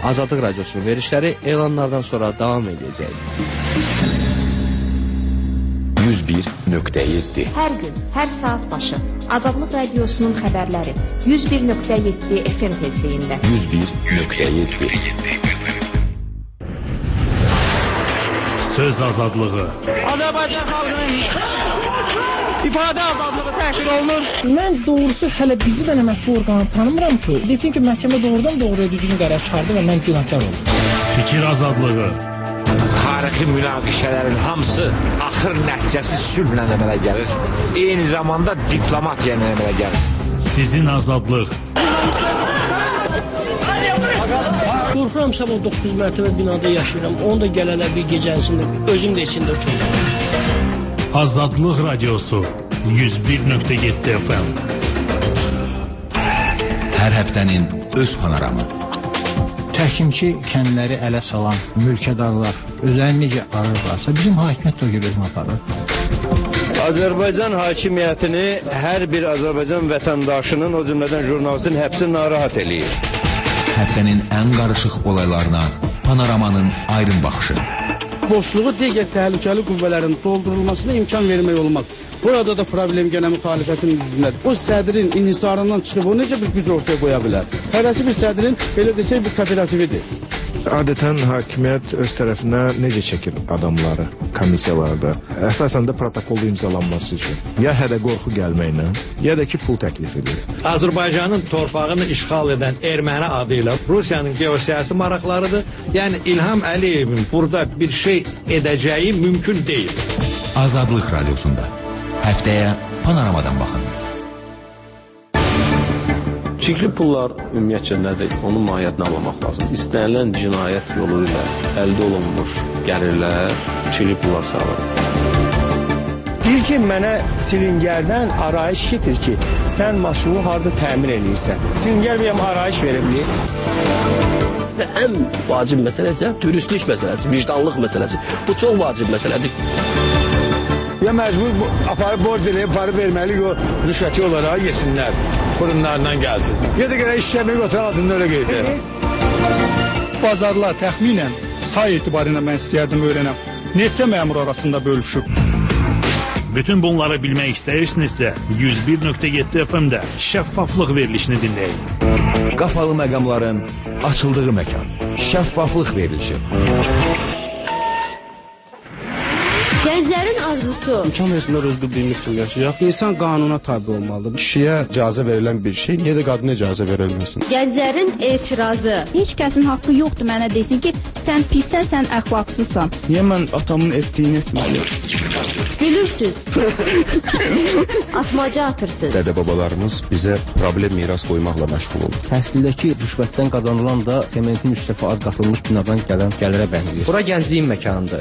Azadlıq Radiosunun verişləri elanlardan sonra davam edəcək. 101.7 Hər gün, hər saat başı Azadlıq Radiosunun xəbərləri 101.7 FM tezliyində 101.7 Söz azadlığı Azərbaycan xalqının ifadə azadlığı təhqir olunur. Mən doğrusu hələ bizi də mətbu orqanı tanımıram ki, desin ki, məhkəmə doğrudan doğruya düzgün qərar çıxardı və mən günahkar oldum. Fikir azadlığı Tarixi münaqişələrin hamısı axır nəticəsi sülhlə əmələ gəlir. Eyni zamanda diplomatiya ilə əmələ gəlir. Sizin azadlıq. Qorxuram sabah 9 mərtəbə binada yaşayıram. Onu da gələnə bir gecəsində özüm də içində uçurum. Azadlıq Radiosu 101.7 FM. Hər həftənin öz panoramı. Təhkimki kəndləri ələ salan mülkədarlar özlərini necə ararlarsa, bizim hakimiyyət də o görə özünü aparır. Azərbaycan hakimiyyətini hər bir Azərbaycan vətəndaşının, o cümlədən jurnalistin həbsi narahat eləyir. Həftənin ən qarışıq olaylarına panoramanın aydın baxışı. Boşluğu digər təhlükəli qüvvələrin doldurulmasına imkan vermək olmaq. Burada da problem gənə müxalifətin üzündədir. O sədrin inhisarından çıxıb o necə bir güc ortaya qoya bilər? Hərəsi bir sədrin, belə desək, bir kooperatividir. Adətən hakimiyyət öz tərəfinə necə çəkir adamları komissiyalarda? Əsasən də protokolda imzalanması üçün. Ya hədə qorxu gəlməklə, ya da ki, pul təklif edir. Azərbaycanın torpağını işğal edən erməni adı ilə Rusiyanın geosiyasi maraqlarıdır. Yəni İlham Əliyevin burada bir şey edəcəyi mümkün deyil. Azadlıq Radiosunda. Həftəyə panoramadan baxın. Çirkli pullar ümumiyyətcə nədir? Onun mahiyyətini anlamaq lazım. İstənilən cinayət yolu ilə əldə olunmuş gəlirlər çirkli pullar sayılır. Deyir ki, mənə çilingərdən arayış getir ki, sən maşını harada təmin edirsən. Çilingər bir arayış verebilir. Və ən vacib məsələ isə dürüstlük məsələsi, vicdanlıq məsələsi. Bu çox vacib məsələdir. Ya məcbur aparıb borc eləyib, parı verməli, rüşvəti olaraq yesinlər, qurumlarından gəlsin. Ya da gələk işləmək otur altında öyle qeydir. Bazarlar təxminən say etibarıyla mən istəyərdim öyrənəm. Neçə məmur arasında bölüşüb? Bütün bunları bilmək istəyirsinizsə 101.7 FM-də şəffaflıq verilişini dinləyin. Qapalı məqamların açıldığı məkan. Şəffaflıq verilişi. Gənclərin arzusu. İmkan versinlər öz bildiyini üçün yaşayaq. İnsan qanuna tabi olmalıdır. Kişiyə icazə verilən bir şey, niyə də qadına icazə verilməsin? Gənclərin etirazı. Heç kəsin haqqı yoxdur mənə desin ki, sən pissən, sən əxlaqsızsan. Niyə mən atamın etdiyini etməliyim? Gülürsüz. Atmaca atırsınız. Dədə-babalarımız bizə problem miras qoymaqla məşğul olur. Təhsildəki rüşvətdən qazanılan da sementin 3 dəfə az qatılmış binadan gələn gəlirə bənzəyir. Bura gəncliyin məkanıdır.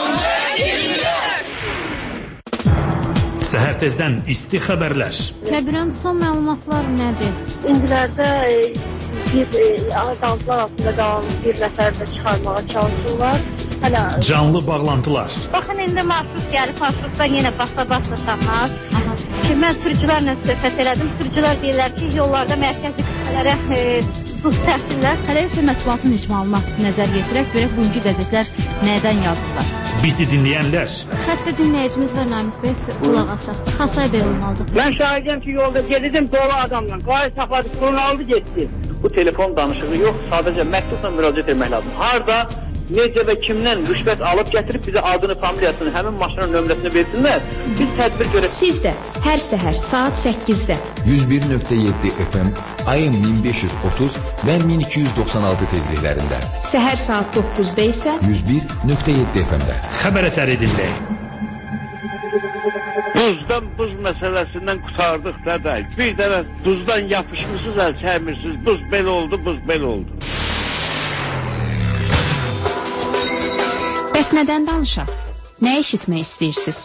Səhər tezdən isti xəbərlər. Kəbirən son məlumatlar nədir? İndilərdə bir azaltılar altında qalan bir nəfər də çıxarmağa çalışırlar. Canlı bağlantılar. Baxın, indi marşrut gəlib, marşrutdan yenə basa-basa tapmaz. Mən sürücülərlə söhbət elədim. Sürücülər deyirlər ki, yollarda mərkəzi qüvvələrə buz təhsillər. Hələ isə mətbuatın icmalına nəzər yetirək, görək bugünkü qəzetlər nədən yazırlar. Bizi dinləyənlər. Xəttə dinləyicimiz var Namik Bəy, qulaq asaq. Xasay Bəy olmalıdır. Mən şahidəm ki, yolda gedirdim dolu adamla. Qayı saxladı, pulunu aldı, getdi. Bu telefon danışığı yox, sadəcə məktubla müraciət etmək lazım. Harda, necə və kimdən rüşvət alıb gətirib bizə adını, familiyasını, həmin maşının nömrəsini versinlər, biz tədbir görək. Siz də hər səhər saat 8-də 101.7 FM, AM 1530 və 1296 tezliklərində. Səhər saat 9-da isə 101.7 FM-də. Xəbər əsəri dinləyin. Buzdan buz məsələsindən qutardıq dədə. Bir dənə buzdan yapışmışsınız, əl çəkmirsiniz. Buz belə oldu, buz belə oldu. Bəs nədən danışaq? Nə eşitmək istəyirsiniz?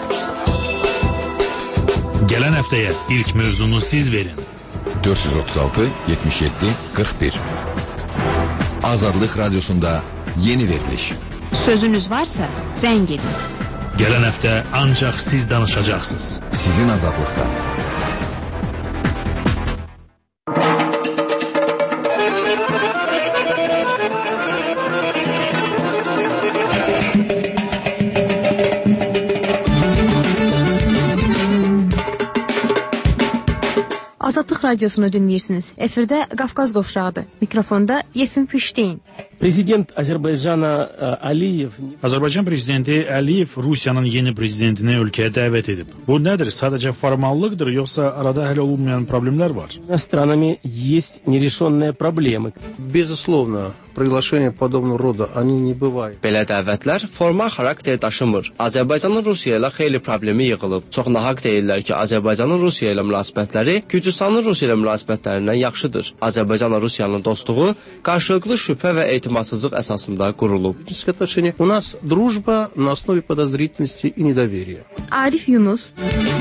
Gələn həftəyə ilk mövzunu siz verin. 436 77 41. Azadlıq Radiosunda yeni veriliş. Sözünüz varsa zəng edin. Gələn həftə ancaq siz danışacaqsınız. Sizin azadlıqda. radiosunu dinləyirsiniz. Efirdə Qafqaz qovşağıdır. Mikrofonda Yefim Fişteyn. Президент Azərbaycana Aliyev Azərbaycan prezidenti Əliyev Rusiyanın yeni prezidentini ölkəyə dəvət edib. Bu nədir? Sadəcə formallıqdır, yoxsa arada həll olunmayan problemlər var? Странами есть нерешенные проблемы. Безусловно, приглашения подобного рода, они не бывают. Belə dəvətlər formal xarakter daşımır. Azərbaycanın Rusiya ilə xeyli problemi yığılıb. Çox nahaq deyirlər ki, Azərbaycanın Rusiya ilə münasibətləri Gürcüstanın Rusiya ilə münasibətlərindən yaxşıdır. Azərbaycanla Rusiyanın dostluğu qarşılıqlı şübhə və etimadsızlıq əsasında qurulub. У нас дружба на основе подозрительности и недоверия. Arif Yunus.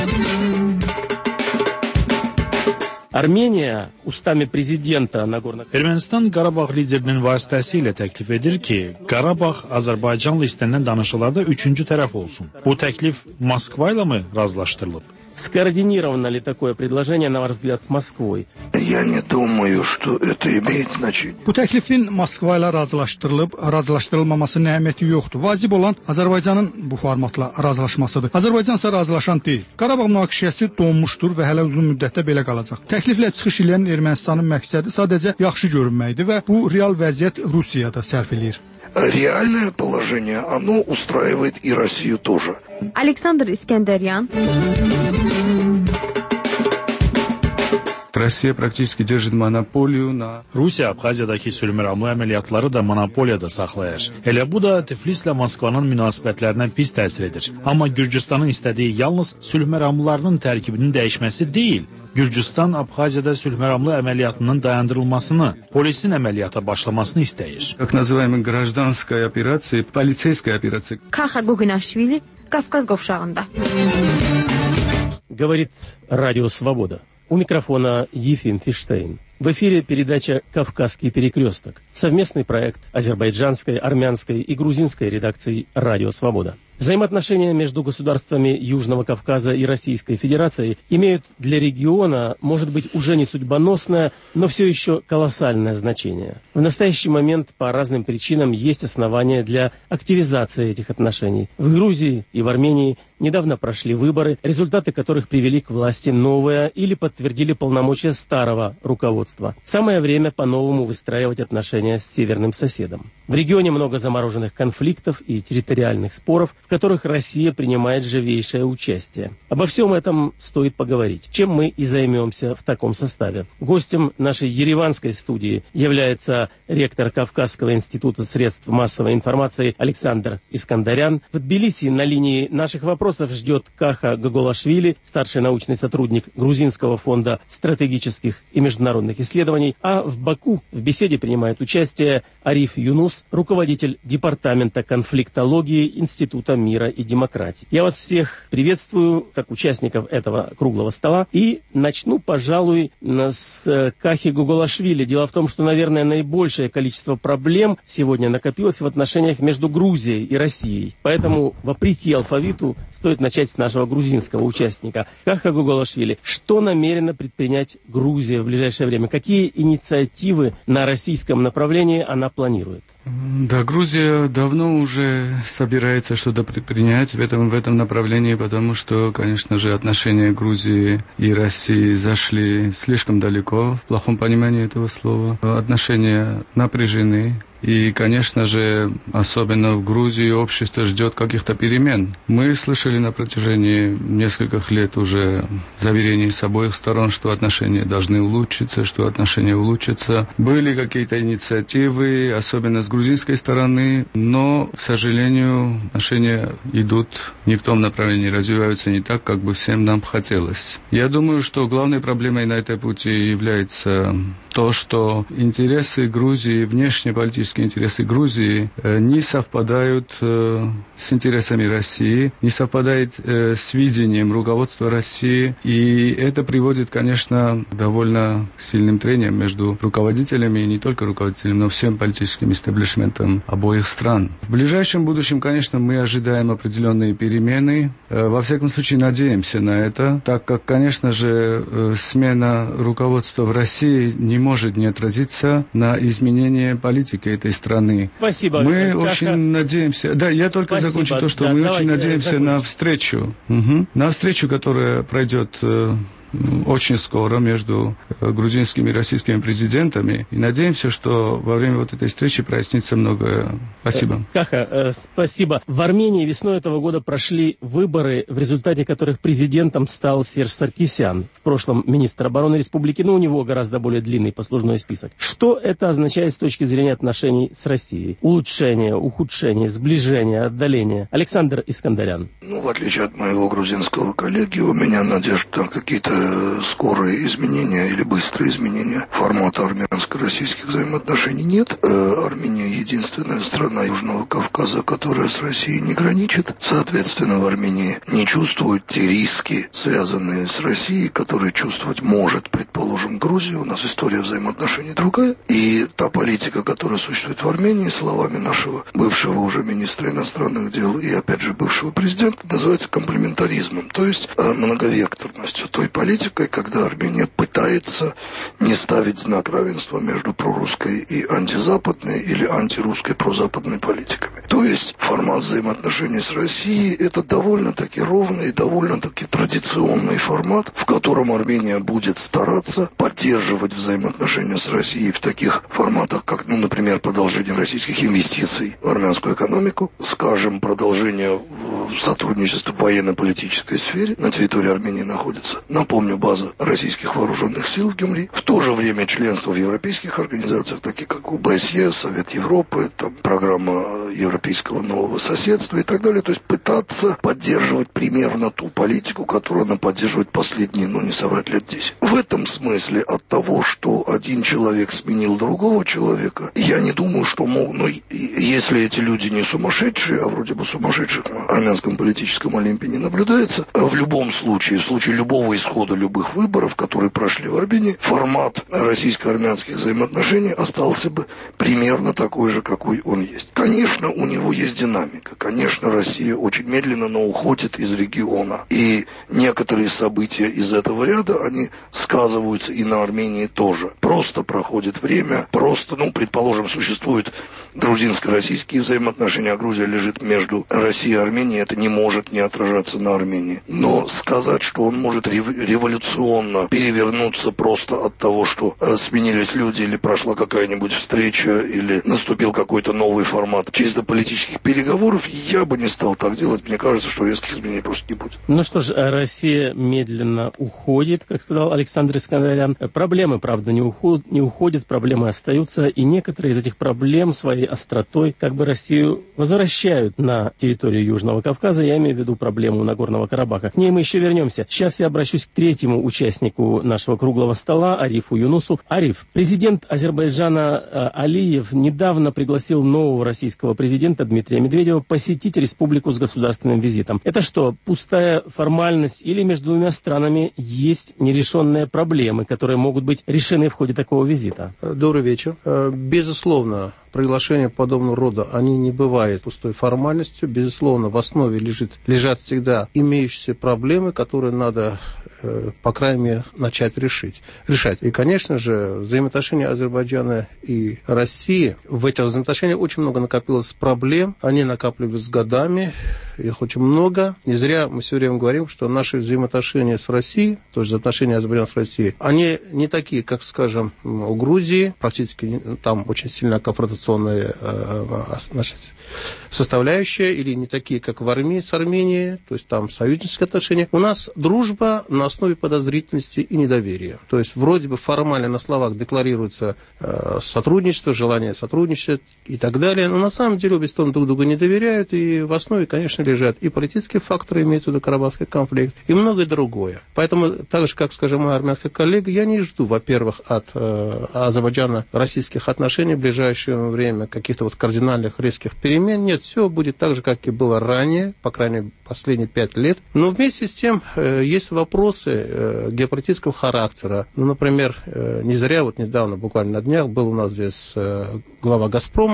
Armeniya ustami prezidenta Nagorno Ermənistan Qarabağ liderinin vasitəsilə təklif edir ki, Qarabağ Azərbaycanla istənilən danışıqlarda üçüncü tərəf olsun. Bu təklif Moskva ilə mi razılaşdırılıb? Скоординировано ли такое предложение, на ваш взгляд, с Москвой? Я не думаю, что это имеет значение. Bu təklifin Moskva ilə razılaşdırılmaması əhəmiyyəti yoxdur. Vacib olan Azərbaycanın bu formatla razılaşmasıdır. Azərbaycan isə razılaşan deyil. Qarabağ münaqişəsi donmuşdur və hələ uzun müddətdə belə qalacaq. Təkliflə çıxış edən Ermənistanın məqsədi sadəcə yaxşı görünməkdir və bu real vəziyyət Rusiyada sərf eləyir. Реальное положение, оно устраивает и Россию тоже. Aleksandr İskəndəryan. Россия практически держит монополию на... Rusiya Abxaziyadakı sülhməramlı əməliyyatları da monopoliyada saxlayır. Elə bu da Tiflislə Moskvanın münasibətlərinə pis təsir edir. Amma Gürcüstanın istədiyi yalnız sülhməramlılarının tərkibinin dəyişməsi deyil. Gürcüstan Abxaziyada sülhməramlı əməliyyatının dayandırılmasını, polisin əməliyyata başlamasını istəyir. Так называемая гражданская операция, полицейская операция. Kaxa Gogunaşvili, Qafqaz qovşağında. Говорит Радио Свобода. У микрофона Ефим Фиштейн. В эфире передача «Кавказский перекресток». Совместный проект азербайджанской, армянской и грузинской редакций «Радио Свобода». Взаимоотношения между государствами Южного Кавказа и Российской Федерацией имеют для региона, может быть, уже не судьбоносное, но все еще колоссальное значение. В настоящий момент по разным причинам есть основания для активизации этих отношений. В Грузии и в Армении недавно прошли выборы, результаты которых привели к власти новое или подтвердили полномочия старого руководства. Самое время по-новому выстраивать отношения с северным соседом. В регионе много замороженных конфликтов и территориальных споров, в которых Россия принимает живейшее участие. Обо всем этом стоит поговорить, чем мы и займемся в таком составе. Гостем нашей ереванской студии является ректор Кавказского института средств массовой информации Александр Искандарян. В Тбилиси на линии наших вопросов ждет Каха Гоголашвили, старший научный сотрудник Грузинского фонда стратегических и международных исследований, а в Баку в беседе принимает участие Ариф Юнус, руководитель департамента конфликтологии Института мира и демократии. Я вас всех приветствую, как участников этого круглого стола, и начну, пожалуй, с Кахи Гоголашвили. Дело в том, что, наверное, наибольшее количество проблем сегодня накопилось в отношениях между Грузией и Россией. Поэтому, вопреки алфавиту, стоит начать с нашего грузинского участника. Каха Гоголашвили, что намерена предпринять Грузия в ближайшее время? Какие инициативы на российском направлении она планирует? Да, Грузия давно уже собирается что-то предпринять в этом направлении, потому что, конечно же, отношения Грузии и России зашли слишком далеко, в плохом понимании этого слова. Отношения напряжены. И, конечно же, особенно в Грузии общество ждет каких-то перемен. Мы слышали на протяжении нескольких лет уже заверений с обоих сторон, что отношения должны улучшиться, что отношения улучшатся. Были какие-то инициативы, особенно с грузинской стороны, но, к сожалению, отношения идут не в том направлении, развиваются не так, как бы всем нам хотелось. Я думаю, что главной проблемой на этой пути является то, что интересы Грузии, внешнеполитические интересы Грузии не совпадают с интересами России, не совпадает с видением руководства России, и это приводит, конечно, к довольно сильным трениям между руководителями, и не только руководителями, но всем политическим истеблишментом обоих стран. В ближайшем будущем, конечно, мы ожидаем определенные перемены, во всяком случае надеемся на это, так как, конечно же, смена руководства в России не может не отразиться на изменение политики этой страны. Спасибо. Мы очень надеемся... Да, я только закончу то, что мы очень надеемся на встречу. На встречу, которая пройдет очень скоро между грузинскими и российскими президентами. И надеемся, что во время вот этой встречи прояснится многое. Спасибо. Каха, спасибо. В Армении весной этого года прошли выборы, в результате которых президентом стал Серж Саркисян, в прошлом министр обороны республики, но у него гораздо более длинный послужной список. Что это означает с точки зрения отношений с Россией? Улучшение, ухудшение, сближение, отдаление? Александр Искандарян. В отличие от моего грузинского коллеги, у меня надежд на какие-то скорые изменения или быстрые изменения формата армянско-российских взаимоотношений нет. Армения единственная страна Южного Кавказа, которая с Россией не граничит. Соответственно, в Армении не чувствуют те риски, связанные с Россией, которые чувствовать может, предположим, Грузия. У нас история взаимоотношений другая. И та политика, которая существует в Армении, словами нашего бывшего уже министра иностранных дел и, опять же, бывшего президента, называется комплементаризмом, то есть многовекторностью, той политикой, когда Армения пытается не ставить знак равенства между прорусской и антизападной или антирусской прозападной политиками. То есть формат взаимоотношений с Россией – это довольно-таки ровный и довольно-таки традиционный формат, в котором Армения будет стараться поддерживать взаимоотношения с Россией в таких форматах, как, например, продолжение российских инвестиций в армянскую экономику, скажем, продолжение сотрудничества в военно-политической сфере. На территории Армении находится, напомню, база российских вооруженных сил в Гюмри. В то же время членство в европейских организациях, таких как ОБСЕ, Совет Европы, там, программа европейского нового соседства и так далее. То есть пытаться поддерживать примерно ту политику, которую она поддерживает последние, не соврать, лет 10. В этом смысле от того, что один человек сменил другого человека, я не думаю, что если эти люди не сумасшедшие, а вроде бы сумасшедших на армянском политическом Олимпе не наблюдается, в любом случае, в случае любого исхода любых выборов, которые прошли в Армении, формат российско-армянских взаимоотношений остался бы примерно такой же, какой он есть. Конечно, у него есть динамика. Конечно, Россия очень медленно, но уходит из региона. И некоторые события из этого ряда, они сказываются и на Армении тоже. Просто проходит время, предположим, существуют грузинско-российские взаимоотношения, а Грузия лежит между Россией и Арменией, это не может не отражаться на Армении. Но сказать, что он может революционно перевернуться просто от того, что сменились люди, или прошла какая-нибудь встреча, или наступил какой-то новый формат чисто политических переговоров, я бы не стал так делать. Мне кажется, что резких изменений просто не будет. Ну что ж, Россия медленно уходит, как сказал Александр Искандарян. Проблемы, правда, не уходят, проблемы остаются, и некоторые из этих проблем своей остротой Россию возвращают на территорию Южного Кавказа. Я имею в виду проблему Нагорного Карабаха. К ней мы еще вернемся. Сейчас я обращусь к третьему участнику нашего круглого стола, Арифу Юнусу. Ариф, президент Азербайджана Алиев недавно пригласил нового российского президента Дмитрия Медведева посетить республику с государственным визитом. Это что, пустая формальность или между двумя странами есть нерешенные проблемы, которые могут быть решены в ходе такого визита? Добрый вечер. Безусловно, приглашения подобного рода, они не бывают пустой формальностью. Безусловно, в основе лежат всегда имеющиеся проблемы, которые надо, по крайней мере, начать решать. И, конечно же, взаимоотношения Азербайджана и России, в этих взаимоотношениях очень много накопилось проблем, они накапливались годами, их очень много. Не зря мы все время говорим, что наши взаимоотношения с Россией, то есть взаимоотношения Азербайджана с Россией, они не такие, как, скажем, у Грузии, практически там очень сильно конфронтационная составляющая, или не такие, как в Армении с Арменией, то есть там союзнические отношения. У нас дружба на основе подозрительности и недоверия. То есть вроде бы формально на словах декларируется сотрудничество, желание сотрудничать и так далее, но на самом деле обе стороны друг другу не доверяют, и в основе, конечно, лежат и политические факторы, имеется в виду Карабахский конфликт, и многое другое. Поэтому, так же, как, скажем, мой армянский коллега, я не жду, во-первых, от Азербайджана российских отношений в ближайшее время, каких-то кардинальных резких перемен. Нет, все будет так же, как и было ранее, по крайней мере, последние 5 лет. Но вместе с тем есть вопросы геополитического характера. Например, не зря недавно, буквально на днях, был у нас здесь глава «Газпрома»,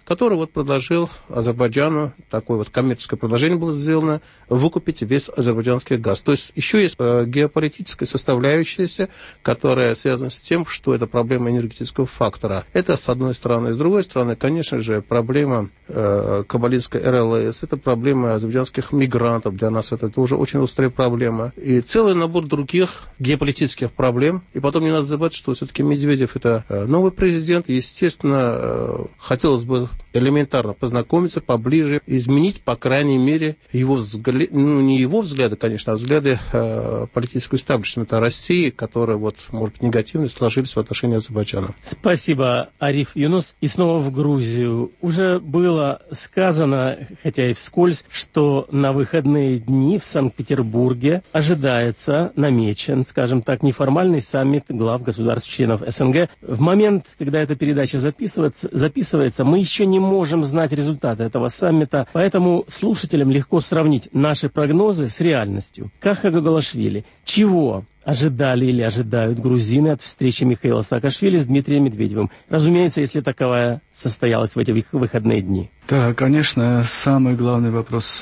который вот предложил Азербайджану, такое вот коммерческое предложение было сделано, выкупить весь азербайджанский газ. То есть еще есть геополитическая составляющая, которая связана с тем, что это проблема энергетического фактора. Это с одной стороны. С другой стороны, конечно же, проблема кабалинской РЛС, это проблема азербайджанских мигрантов. Для нас это тоже очень острая проблема. И целый набор других геополитических проблем. И потом не надо забывать, что все-таки Медведев это новый президент. Естественно, хотелось бы элементарно познакомиться поближе, изменить, по крайней мере, его взгляды, ну, не его взгляды, конечно, а взгляды политического истеблишмента России, которые, вот, может быть, негативно сложились в отношении Азербайджана. Спасибо, Ариф Юнус. И снова в Грузию. Уже было сказано, хотя и вскользь, что на выходные дни в Санкт-Петербурге ожидается, намечен, скажем так, неформальный саммит глав государств-членов СНГ. В момент, когда эта передача записывается, мы еще не можем знать результаты этого саммита, поэтому слушателям легко сравнить наши прогнозы с реальностью. Каха Гагалашвили, чего ожидали или ожидают грузины от встречи Михаила Саакашвили с Дмитрием Медведевым? Разумеется, если таковая состоялась в эти выходные дни. Да, конечно, самый главный вопрос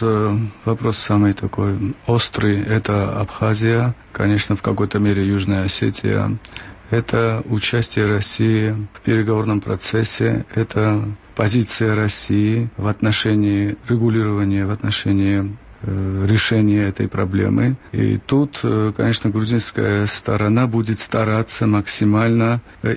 самый такой острый, это Абхазия, конечно, в какой-то мере Южная Осетия. Это участие России в переговорном процессе, это позиция России в отношении регулирования, в отношении решения этой проблемы. И тут, конечно, грузинская сторона будет стараться максимально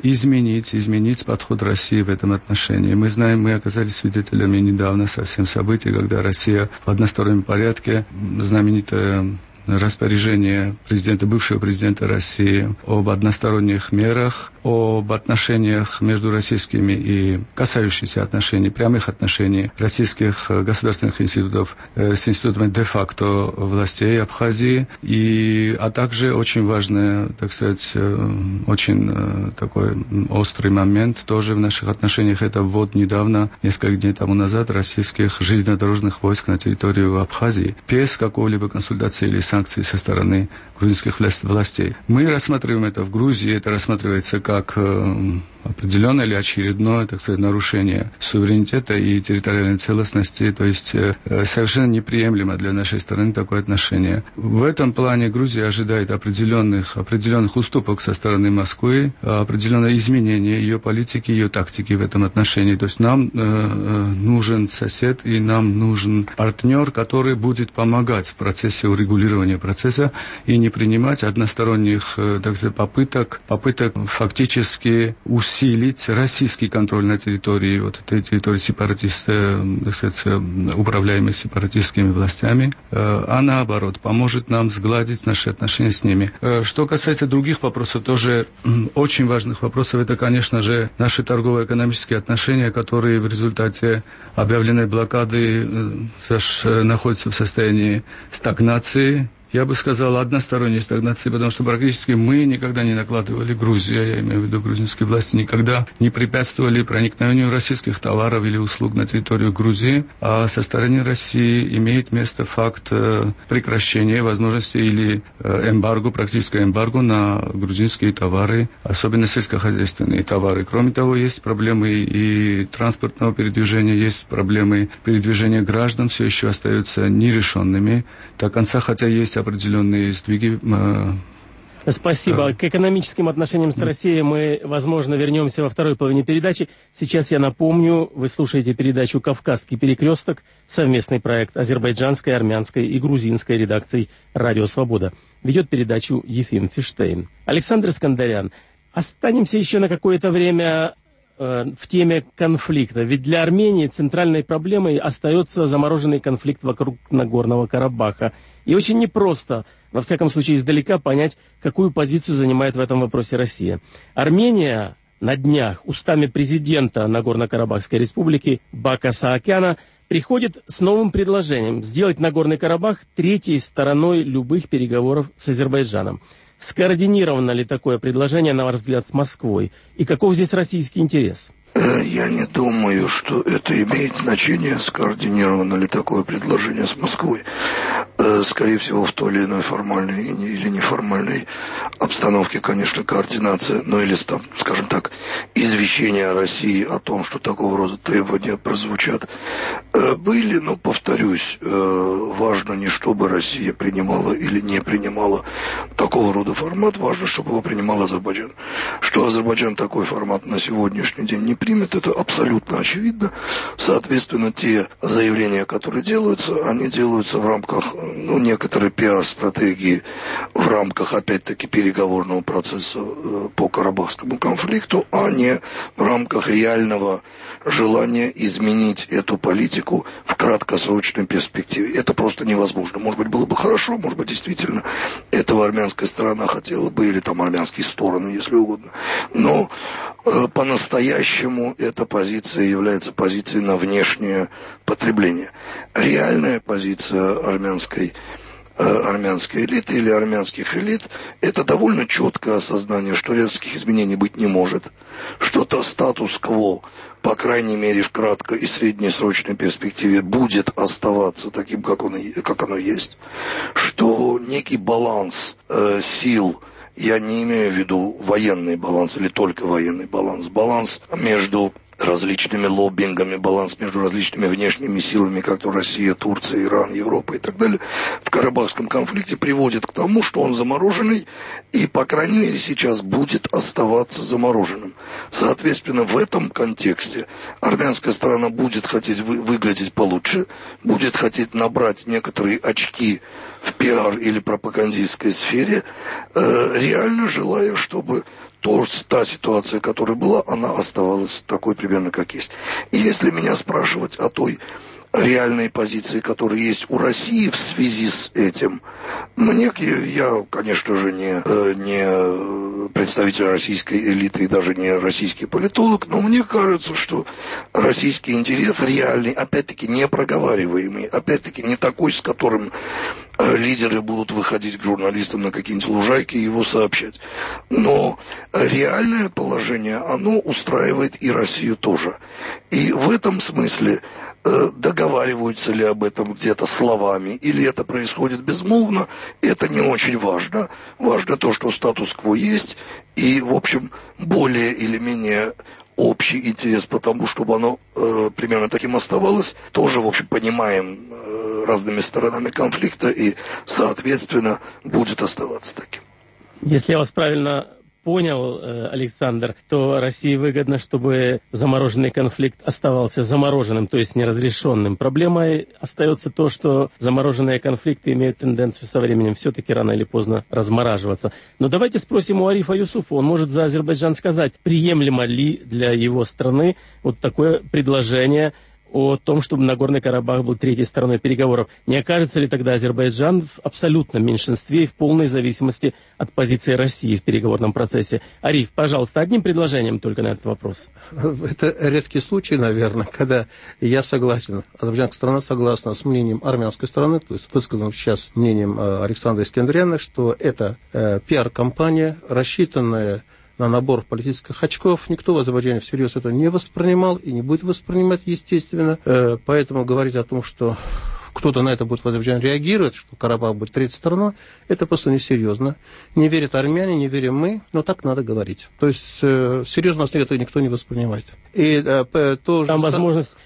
изменить подход России в этом отношении. Мы знаем, мы оказались свидетелями недавно совсем событий, когда Россия в одностороннем порядке, знаменитая распоряжение бывшего президента России об односторонних мерах, об отношениях между российскими и касающиеся отношений, прямых отношений российских государственных институтов с институтами де-факто властей Абхазии, а также очень важный, так сказать, очень такой острый момент тоже в наших отношениях, это ввод недавно, несколько дней тому назад, российских железнодорожных войск на территорию Абхазии без какой-либо консультации или санкций со стороны грузинских властей. Мы рассматриваем это в Грузии, это рассматривается как определенное или очередное, так сказать, нарушение суверенитета и территориальной целостности, то есть совершенно неприемлемо для нашей страны такое отношение. В этом плане Грузия ожидает определенных уступок со стороны Москвы, определенное изменение ее политики, ее тактики в этом отношении. То есть нам нужен сосед и нам нужен партнер, который будет помогать в процессе урегулирования процесса и не принимать односторонних, так сказать, попыток фактически усилить российский контроль на территории, вот этой территории так сказать, управляемой сепаратистскими властями, а наоборот, поможет нам сгладить наши отношения с ними. Что касается других вопросов, тоже очень важных вопросов, это, конечно же, наши торгово-экономические отношения, которые в результате объявленной блокады находятся в состоянии стагнации. Я бы сказал, односторонней стагнации, потому что практически мы никогда не накладывали Грузию, я имею в виду грузинские власти, никогда не препятствовали проникновению российских товаров или услуг на территорию Грузии, а со стороны России имеет место факт прекращения возможности или эмбарго, практическое эмбарго на грузинские товары, особенно сельскохозяйственные товары. Кроме того, есть проблемы и транспортного передвижения, есть проблемы передвижения граждан, все еще остаются нерешенными до конца, хотя есть определенные сдвиги. Спасибо. К экономическим отношениям с Россией мы, возможно, вернемся во второй половине передачи. Сейчас я напомню, вы слушаете передачу «Кавказский перекресток», совместный проект азербайджанской, армянской и грузинской редакций «Радио Свобода». Ведет передачу Ефим Фиштейн. Александр Скандарян, останемся еще на какое-то время в теме конфликта. Ведь для Армении центральной проблемой остается замороженный конфликт вокруг Нагорного Карабаха. И очень непросто, во всяком случае издалека, понять, какую позицию занимает в этом вопросе Россия. Армения на днях устами президента Нагорно-Карабахской республики Бака Саакяна приходит с новым предложением сделать Нагорный Карабах третьей стороной любых переговоров с Азербайджаном. Скоординировано ли такое предложение, на ваш взгляд, с Москвой? И каков здесь российский интерес? Я не думаю, что это имеет значение, скоординировано ли такое предложение с Москвой. скорее всего, в той или иной формальной или неформальной обстановке, конечно, координация, ну или, скажем так, извещение России о том, что такого рода требования прозвучат, были, но, повторюсь, важно не чтобы Россия принимала или не принимала такого рода формат, важно, чтобы его принимал Азербайджан. Что Азербайджан такой формат на сегодняшний день не примет, это абсолютно очевидно. Соответственно, те заявления, которые делаются, они делаются в рамках некоторой пиар-стратегии, в рамках, опять-таки, переговорного процесса по Карабахскому конфликту, а не в рамках реального желания изменить эту политику в краткосрочной перспективе. Это просто невозможно. Может быть, было бы хорошо, может быть, действительно этого армянская сторона хотела бы, или там армянские стороны, если угодно. Но по-настоящему эта позиция является позицией на внешнее потребление. Реальная позиция армянской элиты или армянских элит – это довольно четкое осознание, что резких изменений быть не может, что-то статус-кво, по крайней мере, в краткой и среднесрочной перспективе будет оставаться таким, как оно есть, что некий баланс сил, я не имею в виду военный баланс или только военный баланс между различными лоббингами, баланс между различными внешними силами, как то Россия, Турция, Иран, Европа и так далее, в Карабахском конфликте приводит к тому, что он замороженный и, по крайней мере, сейчас будет оставаться замороженным. Соответственно, в этом контексте армянская сторона будет хотеть выглядеть получше, будет хотеть набрать некоторые очки в пиар или пропагандистской сфере, реально желая, чтобы та ситуация, которая была, она оставалась такой примерно, как есть. И если меня спрашивать о той реальной позиции, которая есть у России в связи с этим, я, конечно же, не представитель российской элиты и даже не российский политолог, но мне кажется, что российский интерес реальный, опять-таки, не проговариваемый, опять-таки, не такой, с которым лидеры будут выходить к журналистам на какие-нибудь лужайки и его сообщать. Но реальное положение, оно устраивает и Россию тоже. И в этом смысле договариваются ли об этом где-то словами, или это происходит безмолвно, это не очень важно. Важно то, что статус-кво есть, и, в общем, более или менее общий интерес по тому, чтобы оно примерно таким оставалось, тоже, в общем, понимаем разными сторонами конфликта и, соответственно, будет оставаться таким. Если я вас правильно понял, Александр, то России выгодно, чтобы замороженный конфликт оставался замороженным, то есть неразрешенным. Проблемой остается то, что замороженные конфликты имеют тенденцию со временем все-таки рано или поздно размораживаться. Но давайте спросим у Арифа Юсуфа, он может за Азербайджан сказать, приемлемо ли для его страны вот такое предложение о том, чтобы Нагорный Карабах был третьей стороной переговоров. Не окажется ли тогда Азербайджан в абсолютном меньшинстве и в полной зависимости от позиции России в переговорном процессе? Ариф, пожалуйста, одним предложением только на этот вопрос. Это редкий случай, наверное, когда я согласен, азербайджанская сторона согласна с мнением армянской стороны, то есть высказанным сейчас мнением Александра Искандеряна, что это пиар-компания, рассчитанная на набор политических очков. Никто в Азербайджане всерьез это не воспринимал и не будет воспринимать, естественно. Поэтому говорить о том, что кто-то на это будет в Азербайджане реагировать, что Карабах будет третьей стороной, это просто несерьезно. Не верят армяне, не верим мы, но так надо говорить. То есть серьезно нас это никто не воспринимает. И тоже там возможность...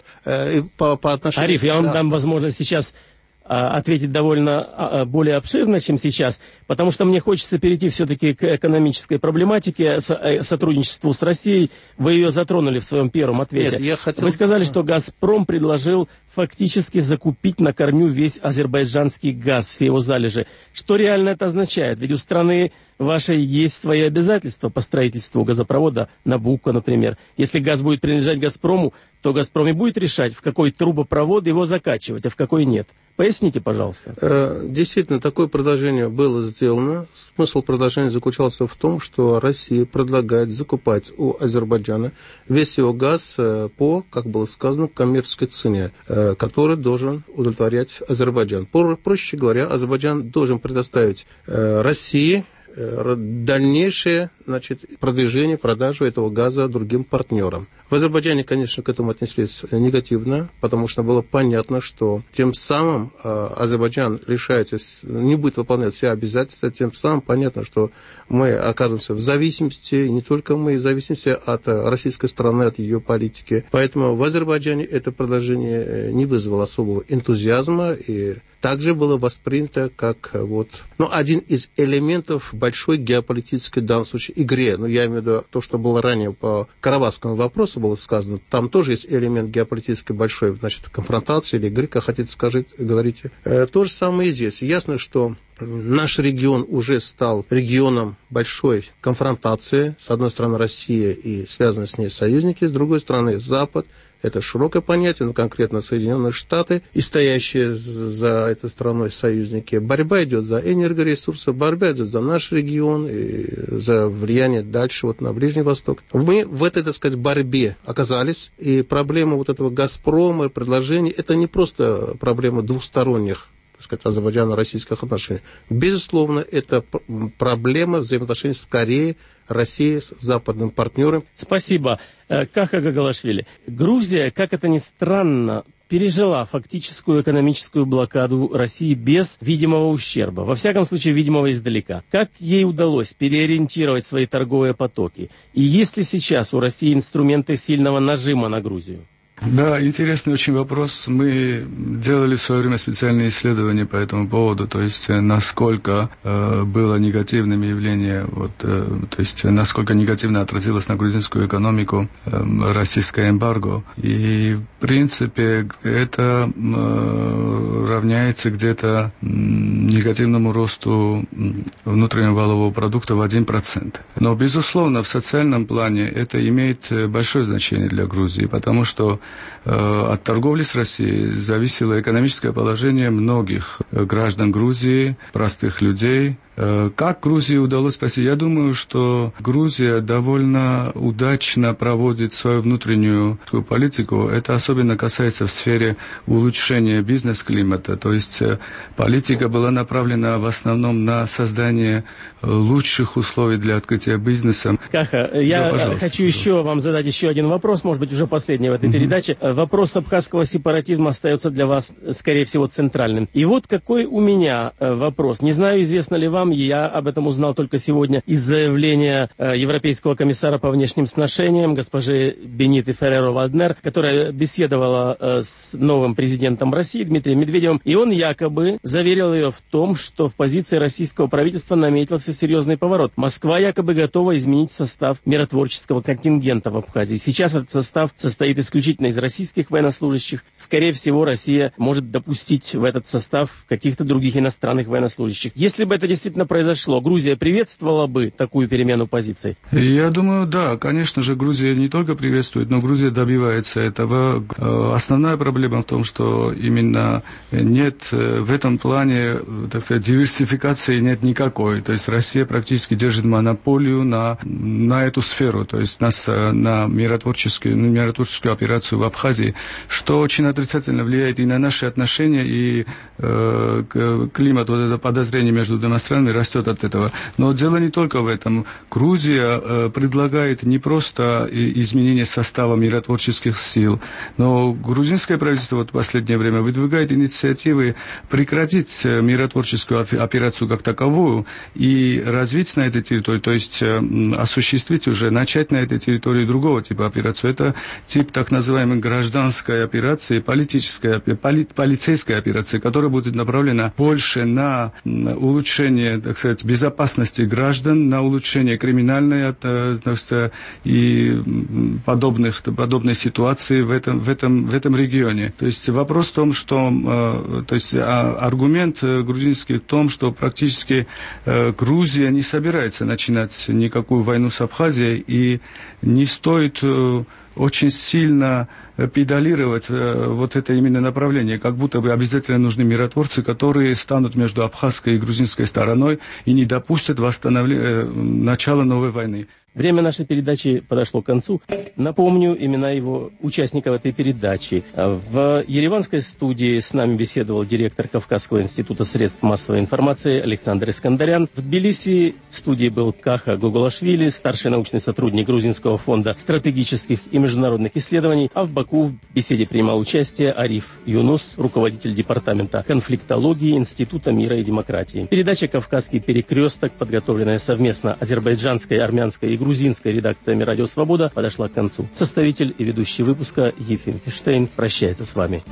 по отношению... Ариф, я вам дам возможность сейчас ответить довольно более обширно, чем сейчас, потому что мне хочется перейти все-таки к экономической проблематике, сотрудничеству с Россией. Вы ее затронули в своем первом ответе. Нет, Вы сказали, что «Газпром» предложил фактически закупить на корню весь азербайджанский газ, все его залежи. Что реально это означает? Ведь у страны вашей есть свои обязательства по строительству газопровода Набуко, например. Если газ будет принадлежать «Газпрому», то «Газпром» и будет решать, в какой трубопровод его закачивать, а в какой нет. Поясните, пожалуйста. Действительно, такое предложение было сделано. Смысл предложения заключался в том, что Россия предлагает закупать у Азербайджана весь его газ по, как было сказано, коммерческой цене, который должен удовлетворять Азербайджан. Проще говоря, Азербайджан должен предоставить России дальнейшее продвижение, продажу этого газа другим партнерам. В Азербайджане, конечно, к этому отнеслись негативно, потому что было понятно, что тем самым Азербайджан решается, не будет выполнять все обязательства, тем самым понятно, что мы оказываемся в зависимости, не только мы, в зависимости от российской страны, от ее политики. Поэтому в Азербайджане это предложение не вызвало особого энтузиазма и также было воспринято как один из элементов большой геополитической, в данном случае, игре. Я имею в виду то, что было ранее по карабахскому вопросу было сказано. Там тоже есть элемент геополитической большой, конфронтации или игры, как хотите говорите. То же самое и здесь. Ясно, что наш регион уже стал регионом большой конфронтации. С одной стороны, Россия и связанные с ней союзники, с другой стороны, Запад. Это широкое понятие, но конкретно Соединенные Штаты и стоящие за этой страной союзники. Борьба идет за энергоресурсы, борьба идет за наш регион и за влияние дальше на Ближний Восток. Мы в этой, борьбе оказались, и проблема этого «Газпрома» и предложений, это не просто проблема двусторонних, азербайджано-российских отношений. Безусловно, это проблема взаимоотношений скорее России с западным партнером. Спасибо. Каха Гагалашвили. Грузия, как это ни странно, пережила фактическую экономическую блокаду России без видимого ущерба. Во всяком случае, видимого издалека. Как ей удалось переориентировать свои торговые потоки? И есть ли сейчас у России инструменты сильного нажима на Грузию? Да, интересный очень вопрос. Мы делали в свое время специальные исследования по этому поводу, то есть насколько было негативным явление, то есть насколько негативно отразилось на грузинскую экономику российское эмбарго. И в принципе это равняется где-то негативному росту внутреннего валового продукта в 1%. Но безусловно в социальном плане это имеет большое значение для Грузии, потому что от торговли с Россией зависело экономическое положение многих граждан Грузии, простых людей. Как Грузии удалось спасти? Я думаю, что Грузия довольно удачно проводит свою внутреннюю политику. Это особенно касается в сфере улучшения бизнес-климата. То есть политика была направлена в основном на создание лучших условий для открытия бизнеса. Каха, я хочу еще вам задать еще один вопрос, может быть, уже последний в этой передаче. Вопрос абхазского сепаратизма остается для вас, скорее всего, центральным. И вот какой у меня вопрос. Не знаю, известно ли вам, я об этом узнал только сегодня из заявления Европейского комиссара по внешним сношениям госпожи Бениты Ферреро-Вальднер, которая беседовала с новым президентом России Дмитрием Медведевым, и он якобы заверил ее в том, что в позиции российского правительства наметился серьезный поворот. Москва якобы готова изменить состав миротворческого контингента в Абхазии. Сейчас этот состав состоит исключительно из российских военнослужащих. Скорее всего, Россия может допустить в этот состав каких-то других иностранных военнослужащих. Если бы это действительно произошло, Грузия приветствовала бы такую перемену позиций? Я думаю, да. Конечно же, Грузия не только приветствует, но Грузия добивается этого. Основная проблема в том, что именно нет в этом плане, так сказать, диверсификации нет никакой. То есть Россия практически держит монополию на эту сферу, то есть на миротворческую операцию в Абхазии, что очень отрицательно влияет и на наши отношения, и климат, это подозрение между двумя странами растет от этого. Но дело не только в этом. Грузия предлагает не просто изменение состава миротворческих сил, но грузинское правительство в последнее время выдвигает инициативы прекратить миротворческую операцию как таковую и развить на этой территории, то есть осуществить уже, начать на этой территории другого типа операцию. Это тип так называемой гражданской операции, полицейской операции, которая будет направлена больше на улучшение, так сказать, безопасности граждан, на улучшение криминальной и подобной ситуации в этом регионе. То есть вопрос в том, что аргумент грузинский в том, что практически Грузия не собирается начинать никакую войну с Абхазией, и не стоит очень сильно педалировать вот это именно направление, как будто бы обязательно нужны миротворцы, которые станут между абхазской и грузинской стороной и не допустят начала новой войны. Время нашей передачи подошло к концу. Напомню имена его участников этой передачи. В ереванской студии с нами беседовал директор Кавказского института средств массовой информации Александр Искандарян. В Тбилиси в студии был Каха Гугулашвили, старший научный сотрудник Грузинского фонда стратегических и международных исследований. А в Баку в беседе принимал участие Ариф Юнус, руководитель департамента конфликтологии Института мира и демократии. Передача «Кавказский перекресток», подготовленная совместно азербайджанской, армянской и грузинской редакциями «Радио Свобода», подошла к концу. Составитель и ведущий выпуска Ефим Фиштейн прощается с вами.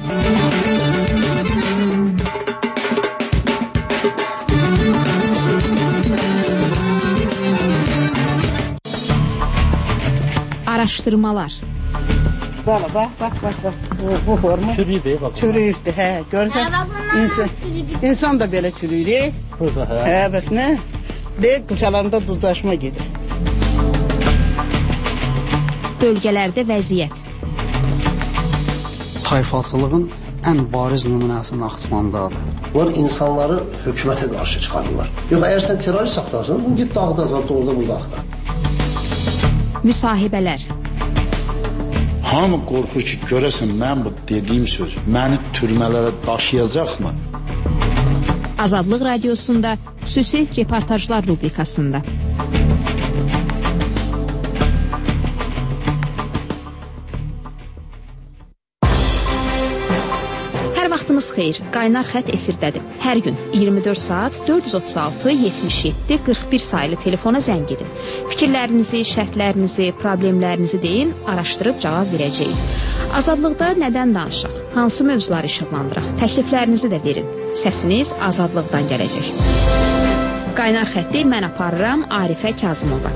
Araşdırmalar. Bak. Bu forma. Çürüyübdür, hə. Görürsən? İnsan da belə çürüyür. Hə, bəs nə? Deyək, qıçalarında duzlaşma gedir. Bölgələrdə vəziyyət. Tayfaçılığın ən bariz nümunəsi Naxçıvandadır. Bunlar insanları hökumətə qarşı çıxarırlar. Yox, əgər sən terrorist axtarsan, git dağda azad, orada burada axtar. Müsahibələr. Hamı qorxur ki, görəsən mən bu dediyim söz məni türmələrə daşıyacaqmı? Azadlıq Radiosunda xüsusi reportajlar rubrikasında. Vaxtınız xeyir. Qaynar xətt efirdədir. Hər gün 24 saat 436 77 41 sayılı telefona zəng edin. Fikirlərinizi, şərhlərinizi, problemlərinizi deyin, araşdırıb cavab verəcəyik. Azadlıqda nədən danışaq? Hansı mövzuları işıqlandıraq? Təkliflərinizi də verin. Səsiniz azadlıqdan gələcək. Qaynar xətti mən aparıram Arifə Kazımova.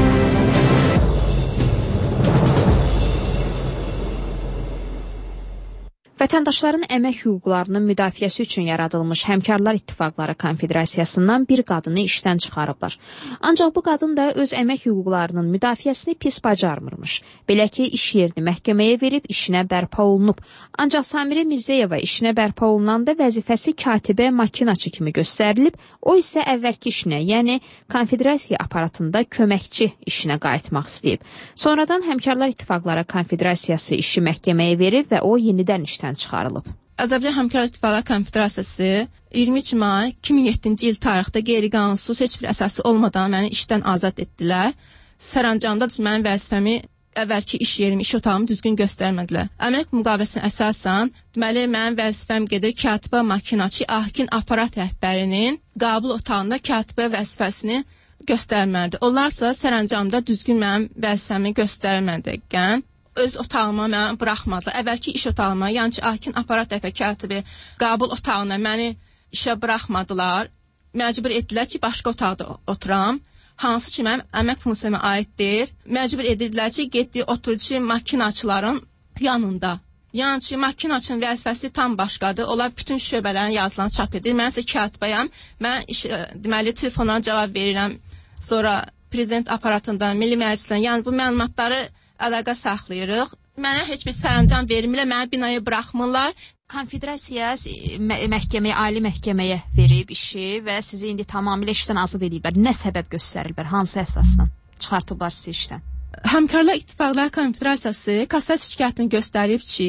Vətəndaşların əmək hüquqlarının müdafiəsi üçün yaradılmış Həmkarlar İttifaqları Konfederasiyasından bir qadını işdən çıxarıblar. Ancaq bu qadın da öz əmək hüquqlarının müdafiəsini pis bacarmırmış. Belə ki, iş yerini məhkəməyə verib işinə bərpa olunub. Ancaq Samirə Mirzəyeva işinə bərpa olunanda vəzifəsi katibə makinaçı kimi göstərilib, o isə əvvəlki işinə, yəni konfederasiya aparatında köməkçi işinə qayıtmaq istəyib. Sonradan Həmkarlar İttifaqları Konfederasiyası işi məhkəməyə verib və o yenidən işdən çıxarılıb. Azərbaycan Həmkarlar İttifaqları Konfederasiyası 23 may 2007-ci il tarixdə qeyri-qanunsuz heç bir əsası olmadan məni işdən azad etdilər. Sərəncamda mənim vəzifəmi, əvvəlki iş yerimi, iş otağımı düzgün göstərmədilər. Əmək müqaviləsinə əsasən, deməli, mənim vəzifəm gedir katibə makinaçı ahkin aparat rəhbərinin qəbul otağında katibə vəzifəsini göstərməlidir. Onlarsa sərəncamda düzgün mənim vəzifəmi göstərmədikən öz otağıma məni buraxmadılar. Əvvəlki iş otağıma, yəni ki, ahkin aparat rəhbər katibi qəbul otağına məni işə buraxmadılar. Məcbur etdilər ki, başqa otaqda oturam. Hansı ki, mənim əmək funksiyama aiddir. Məcbur edildilər ki, getdiyi oturucu makinaçıların yanında. Yəni ki, makinaçının vəzifəsi tam başqadır. Onlar bütün şöbələrin yazılarını çap edir. Mən isə katibəyəm. Mən deməli, telefonlara cavab verirəm. Sonra prezident aparatından, Milli Məclisdən, yəni bu məlumatları əlaqə saxlayırıq. Mənə heç bir sərəncam vermirlər, mənə binaya buraxmırlar. Konfederasiya məhkəməyə, ali məhkəməyə verib işi və sizi indi tamamilə işdən azad ediblər. Nə səbəb göstərilbər? Hansı əsasla çıxartıblar sizi işdən? Həmkarlar İttifaqları Konfederasiyası kassasiya şikayətini göstərib ki,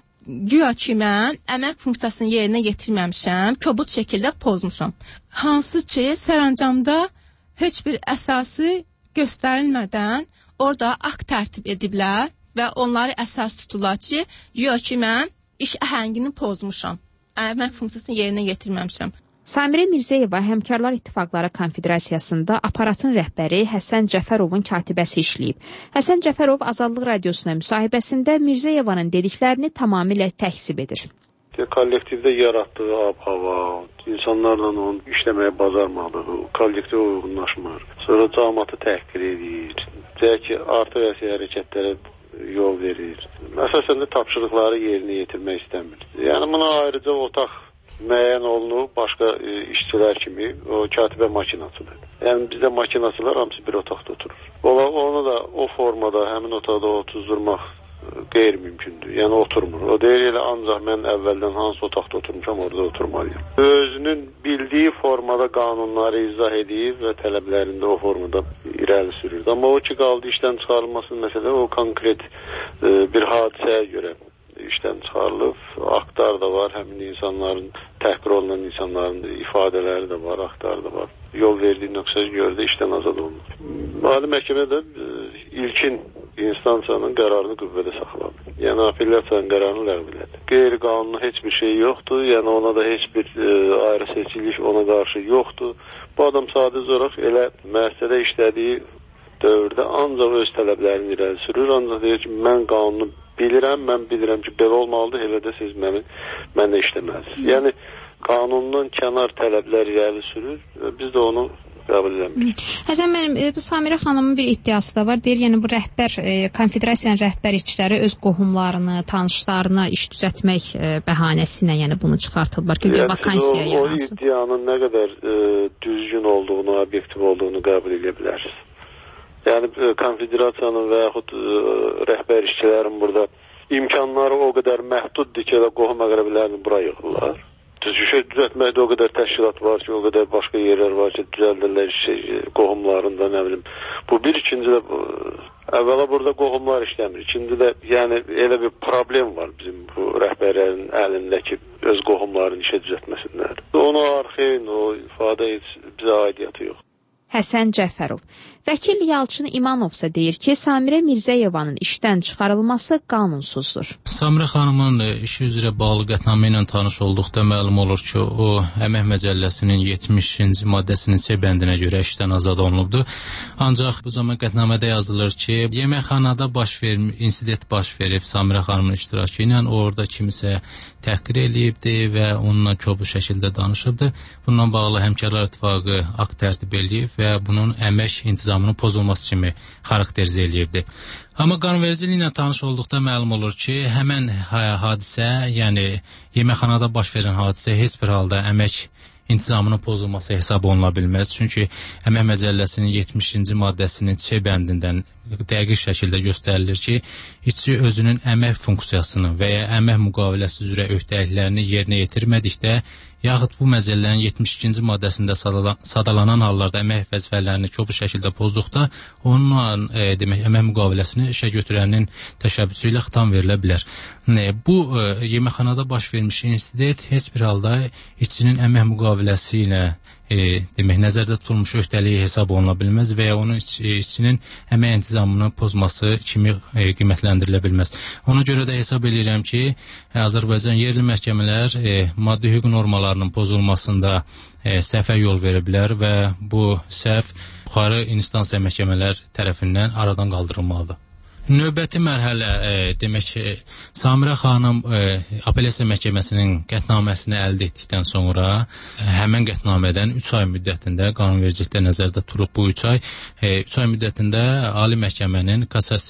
güya ki mən əmək funksiyasını yerinə yetirməmişəm, kobud şəkildə pozmuşam. Hansı ki, sərəncamda heç bir əsası göstərilmədən orada akt tərtib ediblər və onları əsas tuturlar ki, güya ki mən iş əhəngini pozmuşam, əmək funksiyasını yerinə yetirməmişəm. Samirə Mirzəyeva Həmkarlar İttifaqları Konfederasiyasında aparatın rəhbəri Həsən Cəfərovun katibəsi işləyib. Həsən Cəfərov Azadlıq Radiosuna müsahibəsində Mirzəyevanın dediklərini tamamilə təksib edir. Kollektivdə yaratdığı ab-hava, insanlarla onun işləməyə bacarmadığı, kollektivə uyğunlaşmır. Sonra cəmiyyəti təhqir edir. Deyək ki, artıq hərəkətlərə yol verir. Əsasən də tapşırıqları yerinə yetirmək istəmir. Yəni buna ayrıca otaq müəyyən olunub başqa işçilər kimi o katibə makinaçıdır. Yəni bizdə makinaçılar hamısı bir otaqda oturur. Onu da o formada həmin otaqda otuzdurmaq qeyri-mümkündür. Yəni oturmur. O deyir elə ancaq mən əvvəldən hansı otaqda oturmuşam orada oturmalıyam. Özünün bildiyi formada qanunları izah edib və tələblərində o formada irəli sürürdü. Amma o ki qaldı işdən çıxarılmasının məsələ o konkret bir hadisəyə görə işdən çıxarılıb. Aktlar da var, həmin insanların təhqir olunan insanların ifadələri də var, aktlar da var. Yol verdiyi nöqtəyə görə də işdən azad olunur. Ali məhkəmə də ilkin instansiyanın qərarını qüvvədə saxladı. Yəni apellyasiyanın qərarını ləğv elədi. Qeyri-qanuni heç bir şey yoxdur, yəni ona da heç bir ayrı seçilik ona qarşı yoxdur. Bu adam sadəcə olaraq elə müəssisədə işlədiyi dövrdə ancaq öz tələblərini irəli sürür, ancaq deyir ki, mən qanunu bilirəm, mən bilirəm ki, belə olmalıdır, elə də siz mənlə işləməlisiniz. Yəni qanundan kənar tələblər irəli sürür, biz də onu qəbul eləmirik. Həsən müəllim, bu Samirə xanımın bir iddiası da var. Deyir, yəni bu rəhbər, konfederasiyanın rəhbər işçiləri öz qohumlarını, tanışlarına iş düzəltmək bəhanəsi ilə yəni bunu çıxartırlar ki, vakansiya yaransın. O iddianın nə qədər düzgün olduğunu, obyektiv olduğunu qəbul edə bilərsiniz. Yəni konfederasiyanın və yaxud rəhbər işçilərin burada imkanları o qədər məhduddur ki, qohum əqrəblərini bura yığırlar. Düzəltməkdə o qədər təşkilat var ki, o qədər başqa yerlər var ki, düzəldirlər qohumlarında, nə bilim. Bu bir, ikinci də əvvəla burada qohumlar işləmir. İkinci də yəni elə bir problem var bizim bu rəhbərlərin əlində ki, öz qohumlarını işə düzəltməsinlər. Onu arxeyn, o ifadə bizə aidiyyatı yox. Həsən Cəfərov. Vəkil Yalçın İmanov isə deyir ki, Samirə Mirzəyevanın işdən çıxarılması qanunsuzdur. Samirə xanımın işi üzrə bağlı qətnamə ilə tanış olduqda məlum olur ki, o Əmək Məcəlləsinin 70-ci maddəsinin C bəndinə görə işdən azad olunubdur. Ancaq bu zaman qətnamədə yazılır ki, yeməkxanada insident baş verib Samirə xanımın iştirakı ilə orada kimisə təhqir eləyibdir və onunla kobud şəkildə danışıbdır. Bununla bağlı Həmkarlar İttifaqı akt tərtib eləyib və bunun əmək intizamının pozulması kimi xarakterizə eləyibdir. Amma qanunvericiliklə ilə tanış olduqda məlum olur ki, həmən hadisə, yəni yeməkxanada baş verən hadisə heç bir halda əmək intizamının pozulması hesab oluna bilməz. Çünki Əmək Məcəlləsinin 70-ci maddəsinin C bəndindən dəqiq şəkildə göstərilir ki, işçi özünün əmək funksiyasını və ya əmək müqaviləsi üzrə öhdəliklərini yerinə yetirmədikdə, yaxud bu məcəllərin 72-ci maddəsində sadalanan hallarda əmək vəzifələrini kobud şəkildə pozduqda, onunla demək əmək müqaviləsini işə götürənin təşəbbüsü ilə xitam verilə bilər. Bu yeməkxanada baş vermiş insident heç bir halda işçinin əmək müqaviləsi ilə demək nəzərdə tutulmuş öhdəliyi hesab oluna bilməz və ya onun işçinin əmək intizamını pozması kimi qiymətləndirilə bilməz. Ona görə də hesab edirəm ki, Azərbaycan yerli məhkəmələr maddi hüquq normalarının pozulmasında səhvə yol verə bilər və bu səhv yuxarı instansiya məhkəmələr tərəfindən aradan qaldırılmalıdır. Növbəti mərhələ demək ki, Samirə xanım apellyasiya məhkəməsinin qətnaməsini əldə etdikdən sonra həmən qətnamədən 3 ay müddətində qanunvericilikdə nəzərdə tutulub bu 3 ay müddətində Ali Məhkəməyə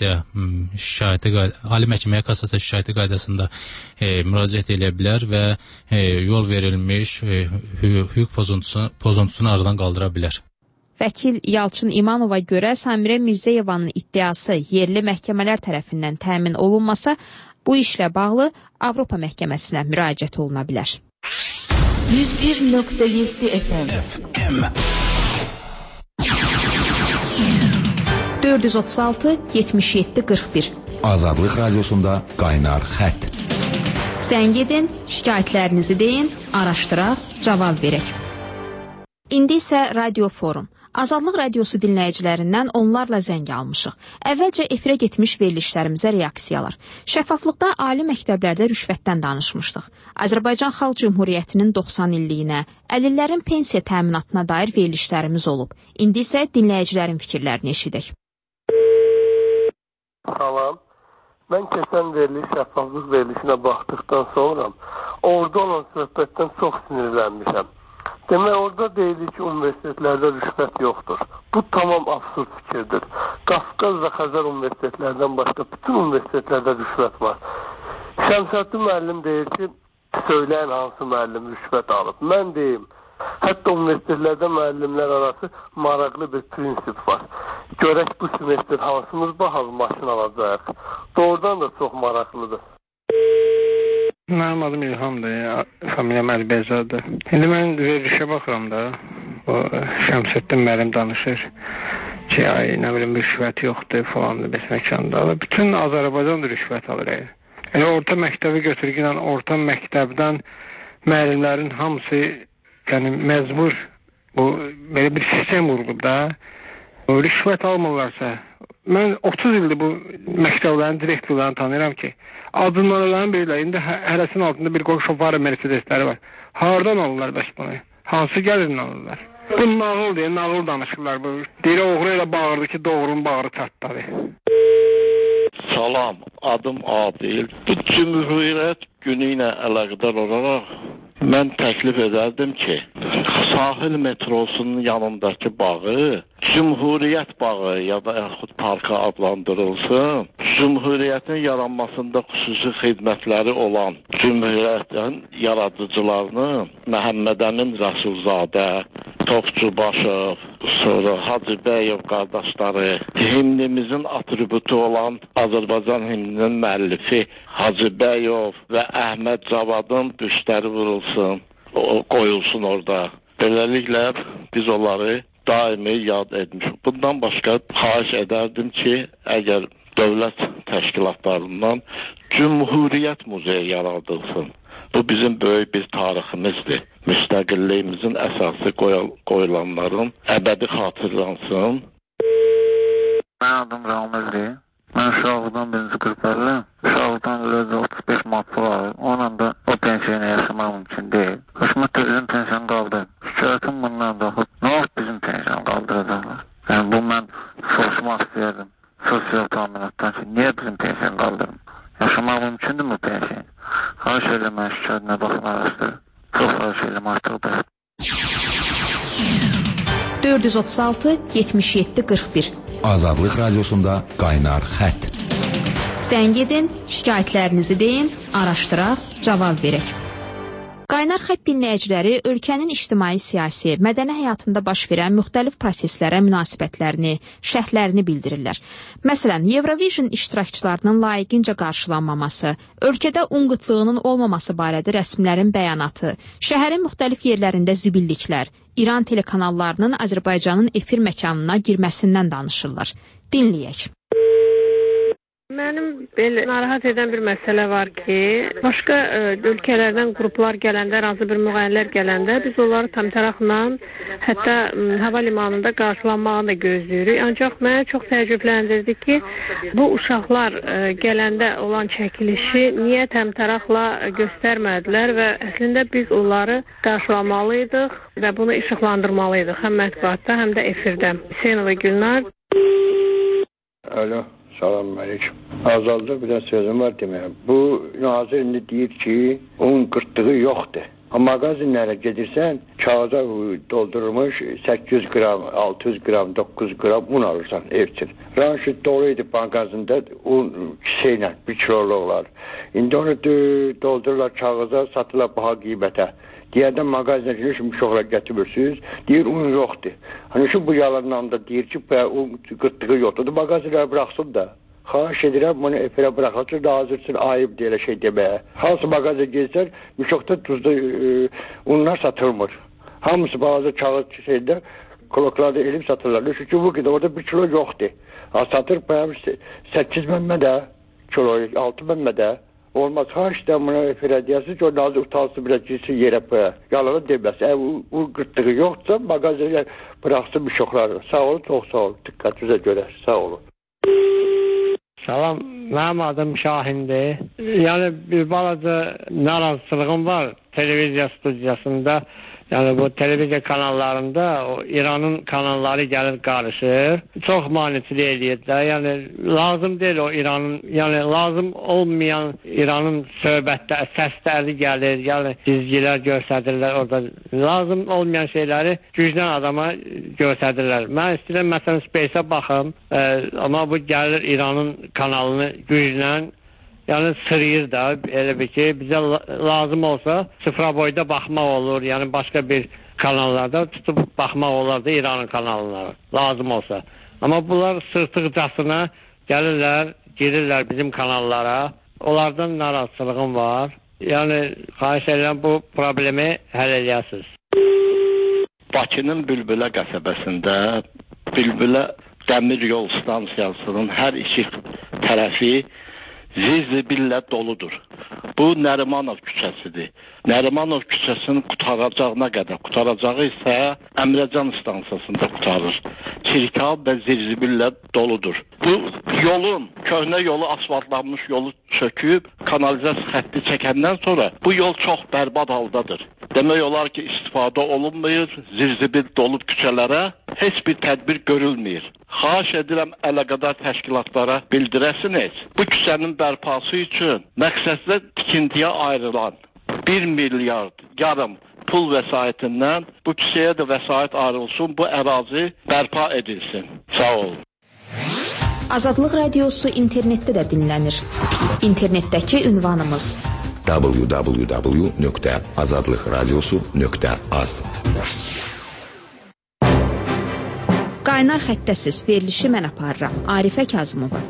kassasiya şikayəti qaydasında müraciət edə bilər və yol verilmiş hüquq pozuntusunu aradan qaldıra bilər. Vəkil Yalçın İmanova görə Samirə Mirzəyevanın iddiası yerli məhkəmələr tərəfindən təmin olunmasa, bu işlə bağlı Avropa məhkəməsinə müraciət oluna bilər. 101.7 FM 436-77-41 Azadlıq Radiosunda qaynar xətt. Zəng edin, şikayətlərinizi deyin, araşdıraq, cavab verək. İndi isə Radio Forum. Azadlıq Radiosu dinləyicilərindən onlarla zəng almışıq. Əvvəlcə efirə getmiş verilişlərimizə reaksiyalar. Şəffaflıqda ali məktəblərdə rüşvətdən danışmışdıq. Azərbaycan Xalq Cümhuriyyətinin 90 illiyinə, əlillərin pensiya təminatına dair verilişlərimiz olub. İndi isə dinləyicilərin fikirlərini eşidək. Salam. Mən keçən veriliş, şəffaflıq verilişinə baxdıqdan sonra orada olan söhbətdən çox sinirlənmişəm. Demək, orada deyilir ki, universitetlərdə rüşvət yoxdur. Bu tamam absurd fikirdir. Qafqaz və Xəzər universitetlərdən başqa bütün universitetlərdə rüşvət var. Şəmsəddin müəllim deyir ki, söyləyin hansı müəllim rüşvət alıb. Mən deyim, hətta universitetlərdə müəllimlər arası maraqlı bir prinsip var. Görək bu semestr hansımız bahalı maşın alacaq. Doğrudan da çox maraqlıdır. Mənim adım İlhamdır, familiyam Əlbəyzaddır. İndi mən verilişə baxıram da, o Şəmsəddin müəllim danışır. ki, ay, nə bilim, rüşvət yoxdur falan, bəs məkanda. Bütün Azərbaycan da rüşvət alır. Yəni, orta məktəbi götürgən, orta məktəbdən müəllimlərin hamısı, yəni, məcbur, bu, belə bir sistem vurulub da, rüşvət almırlarsa, mən 30 ildir bu məktəblərin direktorlarını tanıyıram ki, adımlarından birilə, indi hərəsinin altında bir şofar Mercedesləri var. Hardan alırlar bəs bunu? Hansı gəlirdən alırlar? Bu nağıl deyil, nağıl danışırlar. Deyir, oğru elə bağırdı ki, doğrunun bağırı çatladı. Salam, adım Adil. Bu Cümhuriyyət günü ilə əlaqədar olaraq mən təklif edərdim ki, sahil metrosunun yanındakı bağı Cümhuriyyət bağı ya da yaxud parka adlandırılsın. Cümhuriyyətin yaranmasında xüsusi xidmətləri olan Cümhuriyyətin yaradıcılarını Məhəmməd Əmin Rəsulzadə, Topçubaşov, sonra Hacıbəyov qardaşları, himnimizin atributu olan Azərbaycan himninin müəllifi Hacıbəyov və Əhməd Cavadın büstləri vurulsun, qoyulsun orada. Beləliklə biz onları daimi yad etmişik. Bundan başqa xahiş edərdim ki, əgər dövlət təşkilatlarından Cümhuriyyət muzeyi yaradılsın. Bu bizim böyük bir tariximizdir. Müstəqilliyimizin əsası qoyulanların əbədi xatırlansın. Mən adım Ramizdir. Mən uşaqlıqdan birinci qruplarla, uşaqlıqdan öyle 35 maddi var. Onunla da o pensiyonu yaşamaq mümkün deyil. Hökumət bizim pensiyonu qaldırır. Şikayətim bundan da nə vaxt bizim pensiyonu qaldıracaqlar? Yəni bu mən soruşmaq istəyərdim. Sosial təminatdan ki, niyə bizim pensiyonu qaldırır? Yaşamaq mümkündür mü pensiyonu? Xahiş eləmək şikayətinə baxın araşdırır. Çox xahiş eləmək artıqdır. 436 77 41 Azadlıq Radiosunda Qaynar Xətt. Zəng edin, şikayətlərinizi deyin, araşdıraq, cavab verək. Qaynar Xətt dinləyiciləri ölkənin ictimai-siyasi, mədəni həyatında baş verən müxtəlif proseslərə münasibətlərini, şərhlərini bildirirlər. Məsələn, Eurovision iştirakçılarının layiqincə qarşılanmaması, ölkədə un qıtlığının olmaması barədə rəsmilərin bəyanatı, şəhərin müxtəlif yerlərində zibilliklər, İran telekanallarının Azərbaycanın efir məkanına girməsindən danışırlar. Dinləyək. Mənim belə narahat edən bir məsələ var ki, başqa ölkələrdən qruplar gələndə, razı bir müğənnilər gələndə biz onları tamtəraqla, hətta hava limanında qarşılanmağı da gözləyirik. Ancaq mənə çox təəccübləndirdi ki, bu uşaqlar gələndə olan çəkilişi niyə tamtəraqla göstərmədilər və əslində biz onları qarşılamalıydıq və bunu işıqlandırmalıydıq həm mətbuatda, həm də efirdə. Hüseynova Gülnar. Alo. Salam aleyküm. Azalda bir də sözüm var deməyə. Bu nazir indi deyir ki, onun qırtdığı yoxdur. Amma mağazinlərə gedirsən, kağıza doldurulmuş 800 qram, 600 qram, 900 qram un alırsan ev üçün. Ranşit doluydu mağazində un kisəylə, 1 kiloluqlar. İndi onu doldururlar kağıza, satırlar baha qiymətə. Deyədən mağazinə girir, şimdi uşaqlar gətirirsiniz, deyir un yoxdur. Hani şu bu yalandan da deyir ki, un qırtdığı yoxdur. Mağazinlər bıraxsın da. Xahiş edirəm, bunu efirə bıraxılsın da hazırsın, ayıb deyilə şey deməyə. Hansı mağazinə gezsən, uşaqda tuzda unlar satılmır. Hamısı bazı kağıt şeydə, koloklarda elib satırlar. Çünki bu qədər, orada 1 kilo yoxdur. Satır, 8 mənmədə, kilo, 6 mənmədə. Olmaz. Xahişdən buna efirə deyəsiniz ki, o nazı utansın, biraz girsin yerə paya. Yalanı deməz. O qırtdığı yoxdursa, mağazinə bıraxsın uşaqları. Sağ olun, çox sağ olun. Diqqətinizə görə. Sağ olun. Salam, mənim adım Şahindir. Yəni, bir balaca narazılığım var televiziya studiyasında. Yəni, bu televiziya kanallarında o İranın kanalları gəlir qarışır. Çox maniçilik eləyirlər. Yəni, lazım deyil o İranın, yəni lazım olmayan İranın söhbətdə səsləri gəlir, yəni cizgilər göstərirlər orada. Lazım olmayan şeyləri gücdən adama göstərirlər. Mən istəyirəm, məsələn, Space-ə baxım, amma bu gəlir İranın kanalını güclə, yəni sırıyır da, elə bir ki, bizə lazım olsa sıfıra boyda baxmaq olur, yəni başqa bir kanallarda tutub baxmaq olar da İranın kanalları, lazım olsa. Amma bunlar sırtıqcasına gəlirlər, girirlər bizim kanallara, onlardan narazılığım var. Yəni, xahiş edirəm bu problemi həll edəsiniz. Bakının Bülbülə qəsəbəsində Bülbülə dəmir yol stansiyasının hər iki tərəfi zibillə doludur. Bu Nərimanov küçəsidir. Nərimanov küçəsinin qutaracağına qədər, qutaracağı isə Əmrəcan stansiyasında qutarır. Çirkab və zibillə doludur. Bu yolun, köhnə yolu, asfaltlanmış yolu söküb, kanalizasiya xətti çəkəndən sonra bu yol çox bərbad haldadır. Demək olar ki, istifadə olunmuyor, zibil dolub küçələrə, heç bir tədbir görülmür. Xahiş edirəm əlaqədar təşkilatlara bildirəsiniz. Bu küçənin bərpası üçün məqsədlə tikintiyə ayrılan 1 milyard yarım pul vəsaitindən bu küçəyə də vəsait ayrılsın, bu ərazi bərpa edilsin. Sağ olun. Azadlıq Radiosu internetdə də dinlənir. İnternetdəki ünvanımız www.azadlıqradiosu.az. Qaynar xəttəsiz verilişi mən aparıram. Arifə Kazımova.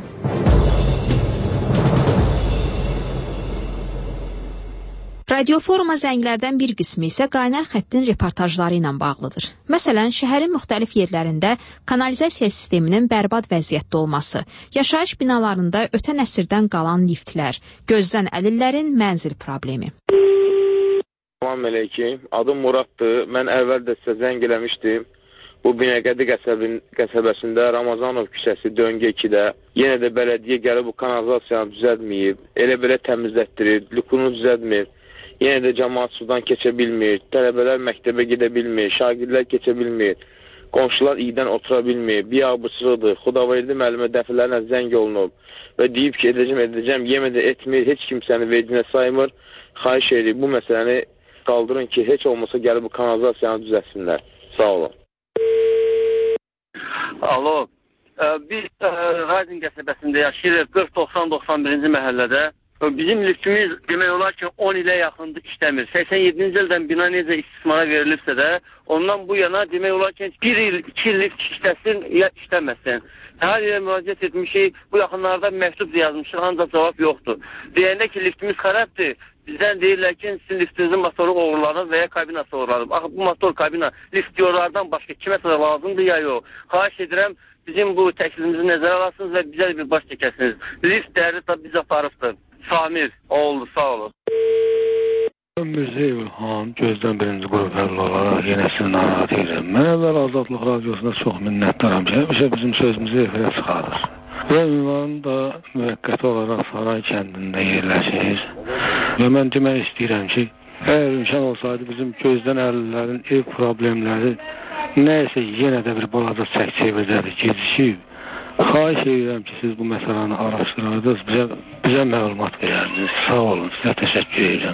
Radioforuma zənglərdən bir qismi isə qaynar xəttin reportajları ilə bağlıdır. Məsələn, şəhərin müxtəlif yerlərində kanalizasiya sisteminin bərbad vəziyyətdə olması, yaşayış binalarında ötən əsrdən qalan liftlər, gözdən əlillərin mənzil problemi. Salam əleykum, adım Muraddır. Mən əvvəl də sizə zəng eləmişdim. Bu Binəqədi qəsəbəsində Ramazanov küçəsi döngə 2-də yenə də bələdiyyə gəlib bu kanalizasiyanı düzəltməyib, elə belə təmizlətdirir, lükunu düzəltmir. Yenə də cəmaat sudan keçə bilmir, tələbələr məktəbə gedə bilmir, şagirdlər keçə bilmir, qonşular iydən otura bilmir, biabıçılıdır, Xudaverdi müəllimə dəfələrlə zəng olunub və deyib ki, edəcəm, yemə də etmir, heç kimsəni vecinə saymır. Xahiş edir, bu məsələni qaldırın ki, heç olmasa gəlib bu kanalizasiyanı düzəltsinlər. Sağ olun. Alo, biz Radin qəsəbəsində yaşayırıq, 40-90-91-ci məhəllədə. Bizim liftimiz demək olar ki 10 ilə yaxındır işləmir. 87-ci ildən bina necə istismara verilibsə də, ondan bu yana demək olar ki 1 il, 2 il lift işləsin, ya işləməsin. Hər yerə müraciət etmişik, bu yaxınlarda məktub yazmışıq, ancaq cavab yoxdur. Deyəndə ki liftimiz xərabdır, bizdən deyirlər ki sizin liftinizin motoru oğurlanıb və ya kabinası oğurlanıb. Axı bu motor, kabina liftyorlardan başqa kiməsə lazımdır ya yox. Xahiş edirəm, bizim bu təklifimizi nəzərə alasınız və bizə bir baş çəkəsiniz. Lift dəyəri tabi bizə tarifdir. Samir, oldu, sağ olun. Müzey İlhan, gözdən birinci qrup həll olaraq yenə sizi narahat edirəm. Mən əvvəl Azadlıq Radiosunda çox minnətdaram ki, həmişə bizim sözümüzü efirə çıxarır. Və ünvanı da müvəqqəti olaraq Saray kəndində yerləşir. Və mən demək istəyirəm ki, əgər imkan olsaydı bizim gözdən əlillərin ev problemləri nəyəsə yenə də bir balaca çək-çevirdədir, gecişib. Xahiş edirəm ki, siz bu məsələni araşdırırdınız, bizə məlumat verərdiniz. Sağ olun, sizə təşəkkür edirəm.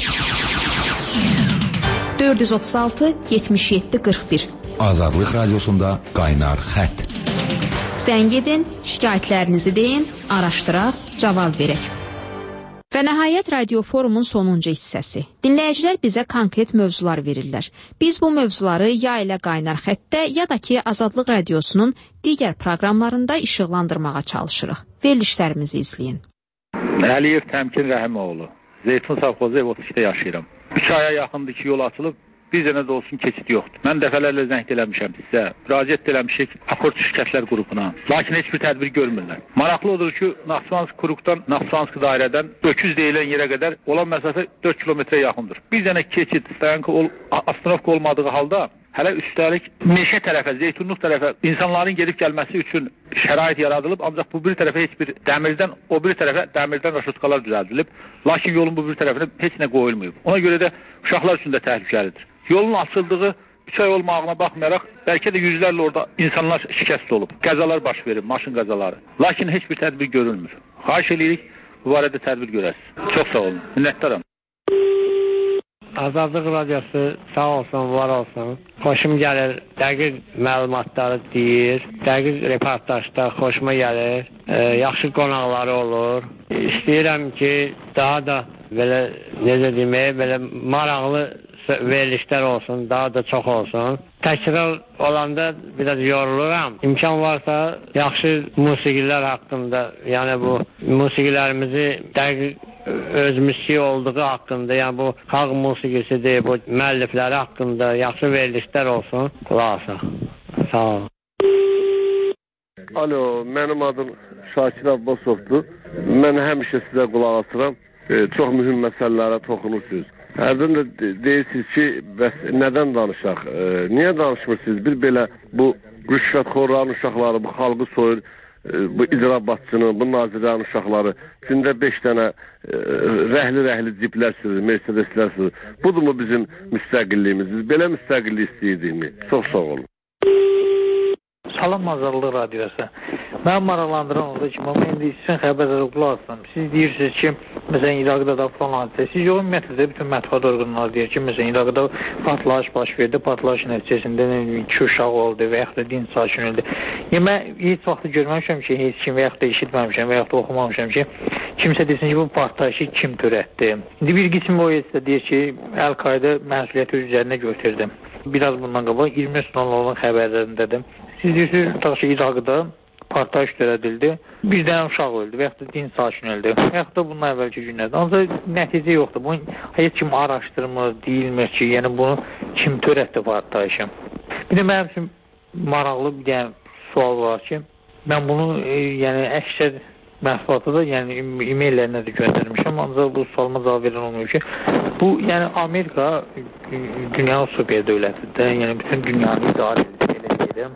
436-77-41 Azadlıq Radiosunda Qaynar Xətt. Zəng edin, şikayətlərinizi deyin, araşdıraq, cavab verək. Və nəhayət radioforumun sonuncu hissəsi. Dinləyicilər bizə konkret mövzular verirlər. Biz bu mövzuları ya ilə Qaynar Xəttdə, ya da ki Azadlıq Radiosunun digər proqramlarında işıqlandırmağa çalışırıq. Verilişlərimizi izləyin. Əliyev Təmkin Rəhimoğlu. Zeytun Savxozu ev 32-də yaşayıram. 3 aya yaxındır ki yol açılıb, bir dənə də olsun keçid yoxdur. Mən dəfələrlə zəng eləmişəm sizə, müraciət eləmişik Akord Şirkətlər qrupuna. Lakin heç bir tədbir görmürlər. Maraqlı odur ki, Naxçıvanski Kuruqdan, Naxçıvanski dairədən öküz deyilən yerə qədər olan məsafə 4 kilometrə yaxındır. Bir dənə keçid, astanovka olmadığı halda hələ üstəlik meşə tərəfə, zeytunluq tərəfə insanların gedib gəlməsi üçün şərait yaradılıb, ancaq bu bir tərəfə heç bir dəmirdən, o bir tərəfə dəmirdən raşotkalar düzəldilib. Lakin yolun bu bir tərəfinə heç nə qoyulmayıb. Ona görə də uşaqlar üçün də təhlükəlidir. Yolun açıldığı 3 ay olmağına baxmayaraq, bəlkə də yüzlərlə orada insanlar şikəst olub. Qəzalar baş verir, maşın qəzaları. Lakin heç bir tədbir görülmür. Xahiş edirik, bu barədə tədbir görəsiniz. Çox sağ olun, minnətdaram. Azadlıq Radiosu sağ olsun, var olsun. Xoşum gəlir, dəqiq məlumatları deyir, dəqiq reportajlar xoşuma gəlir, yaxşı qonaqları olur. İstəyirəm ki, daha da belə, necə demək, belə maraqlı verilişlər olsun, daha da çox olsun. Təkrar olanda biraz yoruluram. İmkan varsa yaxşı musiqilər haqqında, yəni bu musiqilərimizi dəqiq öz müziği olduğu haqqında, yəni bu xalq musiqisidir, bu müəllifləri haqqında yaxşı verilişlər olsun. Qulaq asaq. Sağ olun. Alo, mənim adım Şakir Abbasovdur. Mən həmişə sizə qulaq asıram. Çox mühüm məsələlərə toxunursunuz. Hərdən də deyirsiniz ki, bəs nədən danışaq? Niyə danışmırsınız? Bir belə bu rüşvətxorların uşaqları, bu xalqı soyur, bu icra başçının, bu nazirlərin uşaqları gündə 5 dənə rəhli ciplər sürür, Mercedeslər sürür. Budurmu bizim müstəqilliyimiz? Biz belə müstəqillik istəyirdikmi? Çox sağ olun. Salam Azadlıq Radiosu. Mən maraqlandıran oldu ki, amma indi sizin xəbərlərə qulaq asdım. Siz deyirsiniz ki, məsələn, İraqda da falan hadisə. Siz yox, ümumiyyətlə bütün mətbuat orqanları deyir ki, məsələn, İraqda partlayış baş verdi, partlayış nəticəsində 2 uşaq oldu və yaxud da din sakin öldü. Mən heç vaxt görməmişəm ki, heç kim və yaxud da eşitməmişəm və yaxud da oxumamışam ki, kimsə desin ki, bu partlayışı kim törətdi. İndi bir qism o isə deyir ki, Əl-Qayda məsuliyyəti öz üzərinə götürdü. Biraz bundan qabaq 20 sonraların xəbərlərindədir. Siz deyirsiniz, tutaq ki, İraqda partlayış törədildi, bir dənə uşaq öldü və yaxud da din sakin öldü və yaxud da bundan əvvəlki günlərdə. Ancaq nəticə yoxdur. Bunu heç kim araşdırmır, deyilmir ki, yəni bunu kim törətdi partlayışı. Bir də mənim üçün maraqlı bir dənə sual var ki, mən bunu yəni əksər məhsulatı da yəni e-maillərinə də göndərmişəm, ancaq bu sualıma cavab verən olmuyor ki, bu yəni Amerika dünyanın super dövlətidir, yəni bütün dünyanı idarə edir.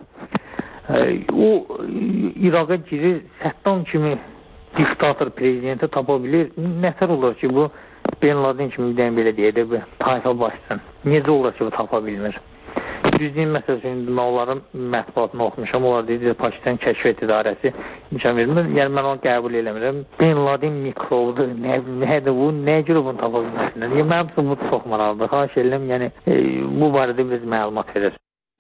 O İraqa girir, Səddam kimi diktator prezidenti tapa bilir. Nətər olur ki, bu Ben Laden kimi bir dənə belə deyək, tayfa başsın. Necə olur ki, bu tapa bilmir? Düzdüyüm məsələsində mən onların mətbuatını oxumuşam. Onlar deyir, Pakistan Kəşfiyyat İdarəsi imkan vermir. Yəni mən onu qəbul eləmirəm. Ben Laden mikrobdur, nədir bu, nə görə bunu tapa bilməsinlər? Yəni mənim üçün bu çox maraqlıdır. Xahiş edirəm, yəni bu barədə biz məlumat verəsiniz.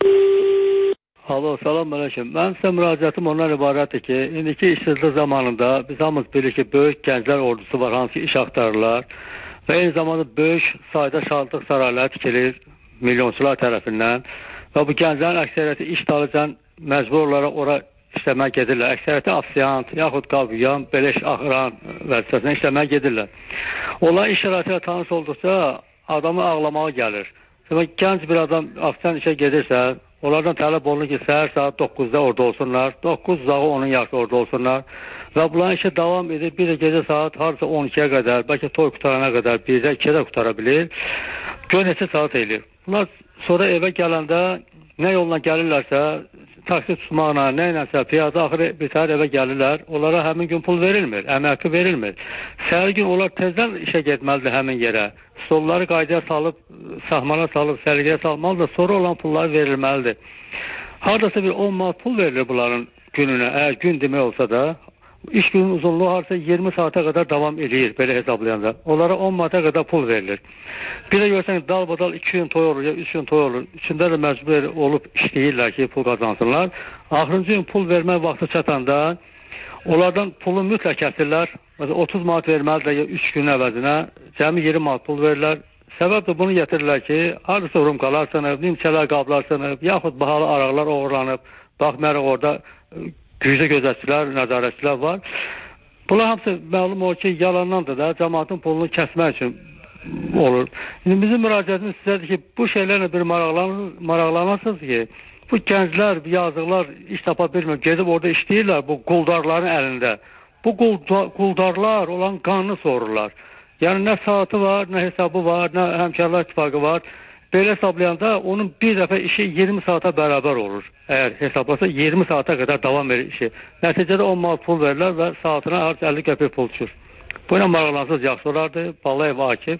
Alo, salam əleykum. Mən sizə müraciətim ondan ibarətdir ki, indiki işsizlik zamanında biz hamımız bilir ki, böyük gənclər ordusu var, hansı iş axtarırlar və eyni zamanda böyük sayda şadlıq sarayları tikilir milyonçular tərəfindən və bu gənclərin əksəriyyəti iş dalıcan məcbur olaraq ora işləməyə gedirlər. Əksəriyyəti afisiyant, yaxud qaviyan, beleş axıran vəzifəsində işləməyə gedirlər. Onlar iş şəraitilə tanış olduqca adamı ağlamağa gəlir. Demək, gənc bir adam afisiyant işə gedirsə, onlardan tələb olunur ki, səhər saat 9-da orada olsunlar, 9 zağı onun yaşı orada olsunlar və bunların işə davam edir, bir də gecə saat harca 12-yə qədər, bəlkə toy qutarana qədər, 1-də, 2-də qutara bilir, gör neçə saat edir. Bunlar sonra evə gələndə nə yolla gəlirlərsə, taksi tutmaqla, nə iləsə, piyada axırı bitər evə gəlirlər, onlara həmin gün pul verilmir, əmək verilmir. Səhər gün onlar tezdən işə getməlidir həmin yerə. Stolları qaydaya salıb, sahmana salıb, sərgiyə salmalıdır, sonra olan pullar verilməlidir. Haradasa bir 10 manat pul verilir bunların gününə, əgər gün demək olsa da, iş günün uzunluğu harca 20 saata qədər davam edir, belə hesablayanda. Onlara 10 manata qədər pul verilir. Bir də görsən, dalbadal 2 gün toy olur, ya 3 gün toy olur, üçündə də məcbur olub işləyirlər ki, pul qazansınlar. Axırıncı gün pul vermək vaxtı çatanda, onlardan pulu mütləq kəsirlər. Məsələn, 30 manat verməlidir ya 3 gün əvəzinə, cəmi 20 manat pul verirlər. Səbəb də bunu getirirlər ki, harcısı rumkalar sınıb, nimçələr qablar sınıb, yaxud bahalı araqlar oğurlanıb, baxmayaraq orada güclü gözətçilər, nəzarətçilər var. Bunlar hamısı məlum olur ki, yalandandır da, cəmaatın pulunu kəsmək üçün olur. İndi bizim müraciətimiz sizədir ki, bu şeylərlə bir maraqlanırsınız ki, bu gənclər, yazıqlar iş tapa bilmir, gedib orada işləyirlər bu quldarların əlində. Bu quldarlar olan qanını sorurlar. Yəni nə saatı var, nə hesabı var, nə həmkarlar ittifaqı var. Belə hesablayanda onun bir dəfə işi 20 saata bərabər olur. Əgər hesablasa 20 saata qədər davam verir işi. Nəticədə 10 manat pul verirlər və saatına harca 50 qəpik pul düşür. Bu ilə maraqlansız yaxşı olardı. Ballayev Akif.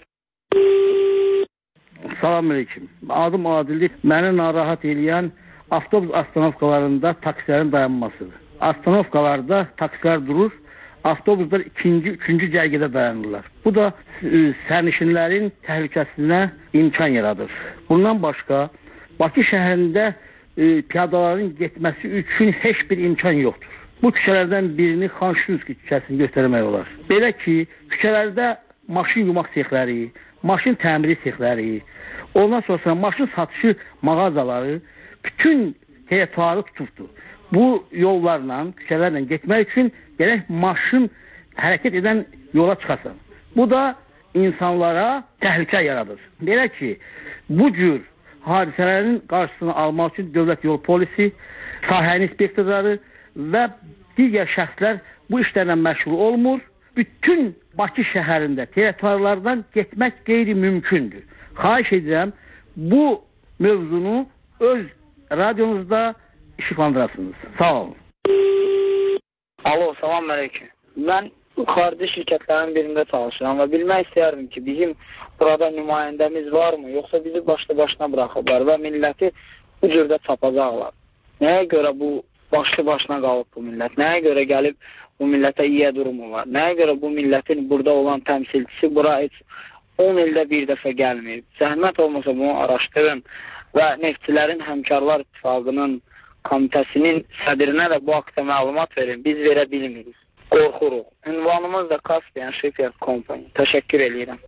Salam aleyküm. Adım Adildir. Məni narahat edən avtobus astanovkalarında taksilərin dayanmasıdır. Astanovkalarda taksilər durur. Avtobuslar üçüncü cərgədə dayanırlar. Bu da sərnişinlərin təhlükəsinə imkan yaradır. Bundan başqa, Bakı şəhərində piyadaların getməsi üçün heç bir imkan yoxdur. Bu küçələrdən birini Xanşuyski küçəsini göstərmək olar. Belə ki, küçələrdə maşın yumaq sexləri, maşın təmiri sexləri, ondan sonra maşın satışı mağazaları bütün heyətvarı tutubdur. Bu yollarla, küçələrlə getmək üçün gərək maşın hərəkət edən yola çıxasan. Bu da insanlara təhlükə yaradır. Belə ki, bu cür hadisələrin qarşısını almaq üçün dövlət yol polisi, sahə inspektorları və digər şəxslər bu işlərlə məşğul olmur. Bütün Bakı şəhərində territoriyalardan getmək qeyri-mümkündür. Xahiş edirəm, bu mövzunu öz radyonuzda işıqlandırasınız. Sağ olun. Alo, salam aleyküm. Mən xarici şirkətlərin birində çalışıram və bilmək istəyərdim ki, bizim burada nümayəndəmiz varmı, yoxsa bizi başlı-başına buraxıblar və milləti bu cürdə çapacaqlar. Nəyə görə bu başlı-başına qalıb bu millət? Nəyə görə gəlib bu millətə yiyə durumu var? Nəyə görə bu millətin burada olan təmsilçisi bura heç 10 ildə bir dəfə gəlməyib? Zəhmət olmasa bunu araşdırın və Neftçilərin Həmkarlar İttifaqının komitəsinin sədrinə də bu haqda məlumat verin. Biz verə bilmirik. Qorxuruq. Ünvanımız da Caspian Shipyard Company. Təşəkkür edirəm.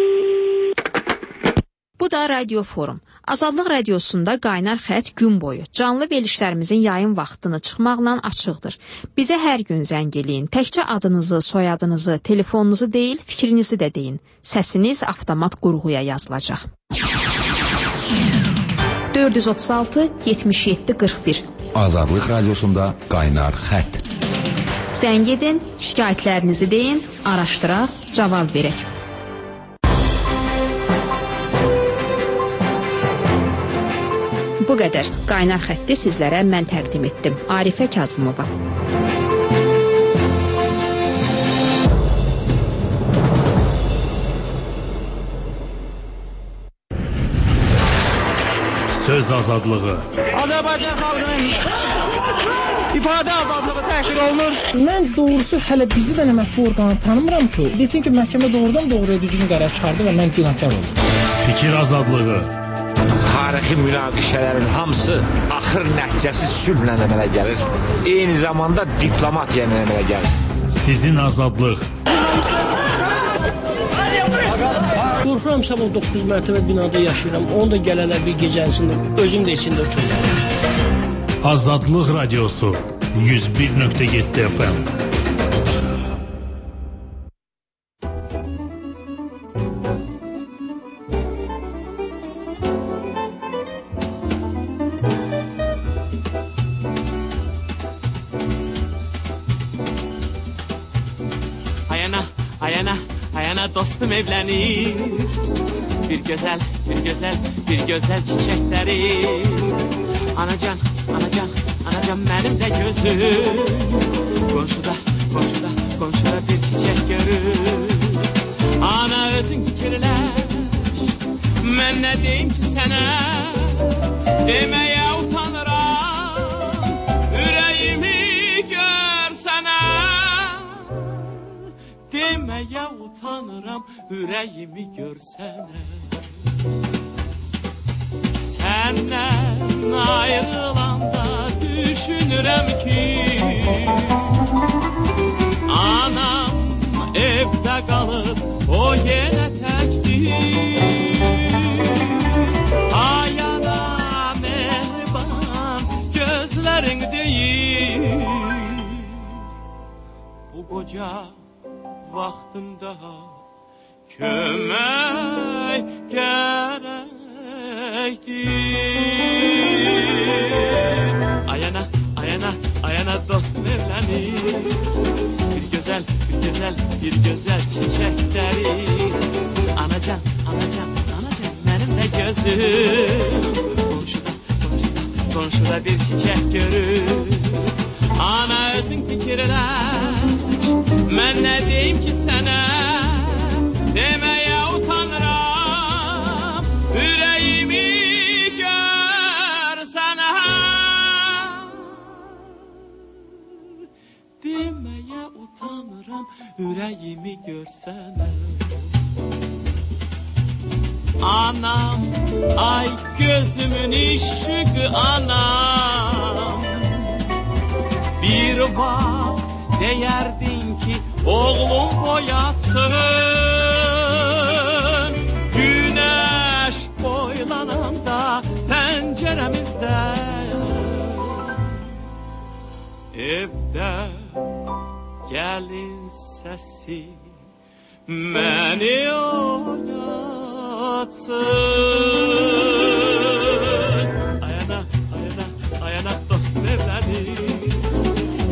Bu da Radio Forum. Azadlıq radiosunda qaynar xətt gün boyu canlı verilişlərimizin yayım vaxtını çıxmaqla açıqdır. Bizə hər gün zəng eləyin. Təkcə adınızı, soyadınızı, telefonunuzu deyil, fikrinizi də deyin. Səsiniz avtomat qurğuya yazılacaq. 436 77 41 Azadlıq radiosunda qaynar xətt. Zəng edin, şikayətlərinizi deyin, araşdıraq, cavab verək. Bu qədər. Qaynar xətti sizlərə mən təqdim etdim. Arifə Kazımova. Söz azadlığı. Azərbaycan xalqının ifadə azadlığı təhqir olunur. Mən doğrusu hələ bizi də mətbu orqanı tanımıram ki, desin ki, məhkəmə doğrudan doğruya düzgün qərar çıxardı və mən günahkar oldum. Fikir azadlığı. Tarixi münaqişələrin hamısı axır nəticəsi sülhlə əmələ gəlir. Eyni zamanda diplomatiya ilə əmələ gəlir. Sizin azadlıq. Qorxuram sabah 9 mərtəbə binada yaşayıram. Onu da gələlər bir gecənisində özüm də içində uçuram. Azadlıq radiosu 101.7 FM. Ayana dostum evlənir. Bir gözəl çiçəkləri. Anacan mənim də gözüm. Qonşuda bir çiçək görür. Ana özün fikirləş. Mən nə deyim ki sənə? Deməyə utanıram. Ürəyimi görsənə. Deməyə utanıram, ürəyimi görsənə. Səndən ayrılanda düşünürəm ki, anam evdə qalıb, o yenə təkdir. Ayana mehriban gözlərin deyir. Bu qoca vaxtımda kömək gərəkdir. Ayana dostum evlənir. Bir gözəl çiçəkləri. Anacan mənim də gözüm. Qonşuda bir çiçək görür. Ana özün fikirləş. Mən nə deyim ki sənə? Deməyə utanıram. Ürəyimi görsənə. Deməyə utanıram. Ürəyimi görsənə. Anam, ay gözümün işığı anam. Bir vaxt deyərdin ki, oğlum boyatsın. Günəş boylananda pəncərəmizdə. Evdə gəlin səsi məni oyatsın. Ayana dostum evlənir.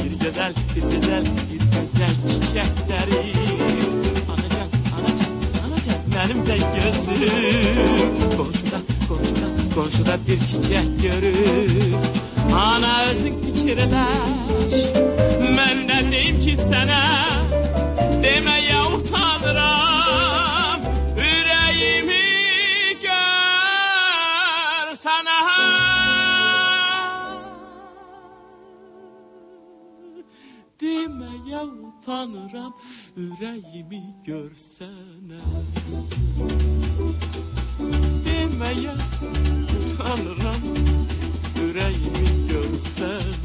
güzel bir güzel çiçekleri. Anacan, anacan, anacan benim de gözüm komşuda bir çiçek görür. Ana özün fikirləş, mən nə deyim ki sənə, deməyə utanıram, ürəyimi görsənə. Deməyə utanıram, ürəyimi görsənə. Deməyə utanıram, ürəyimi görsən.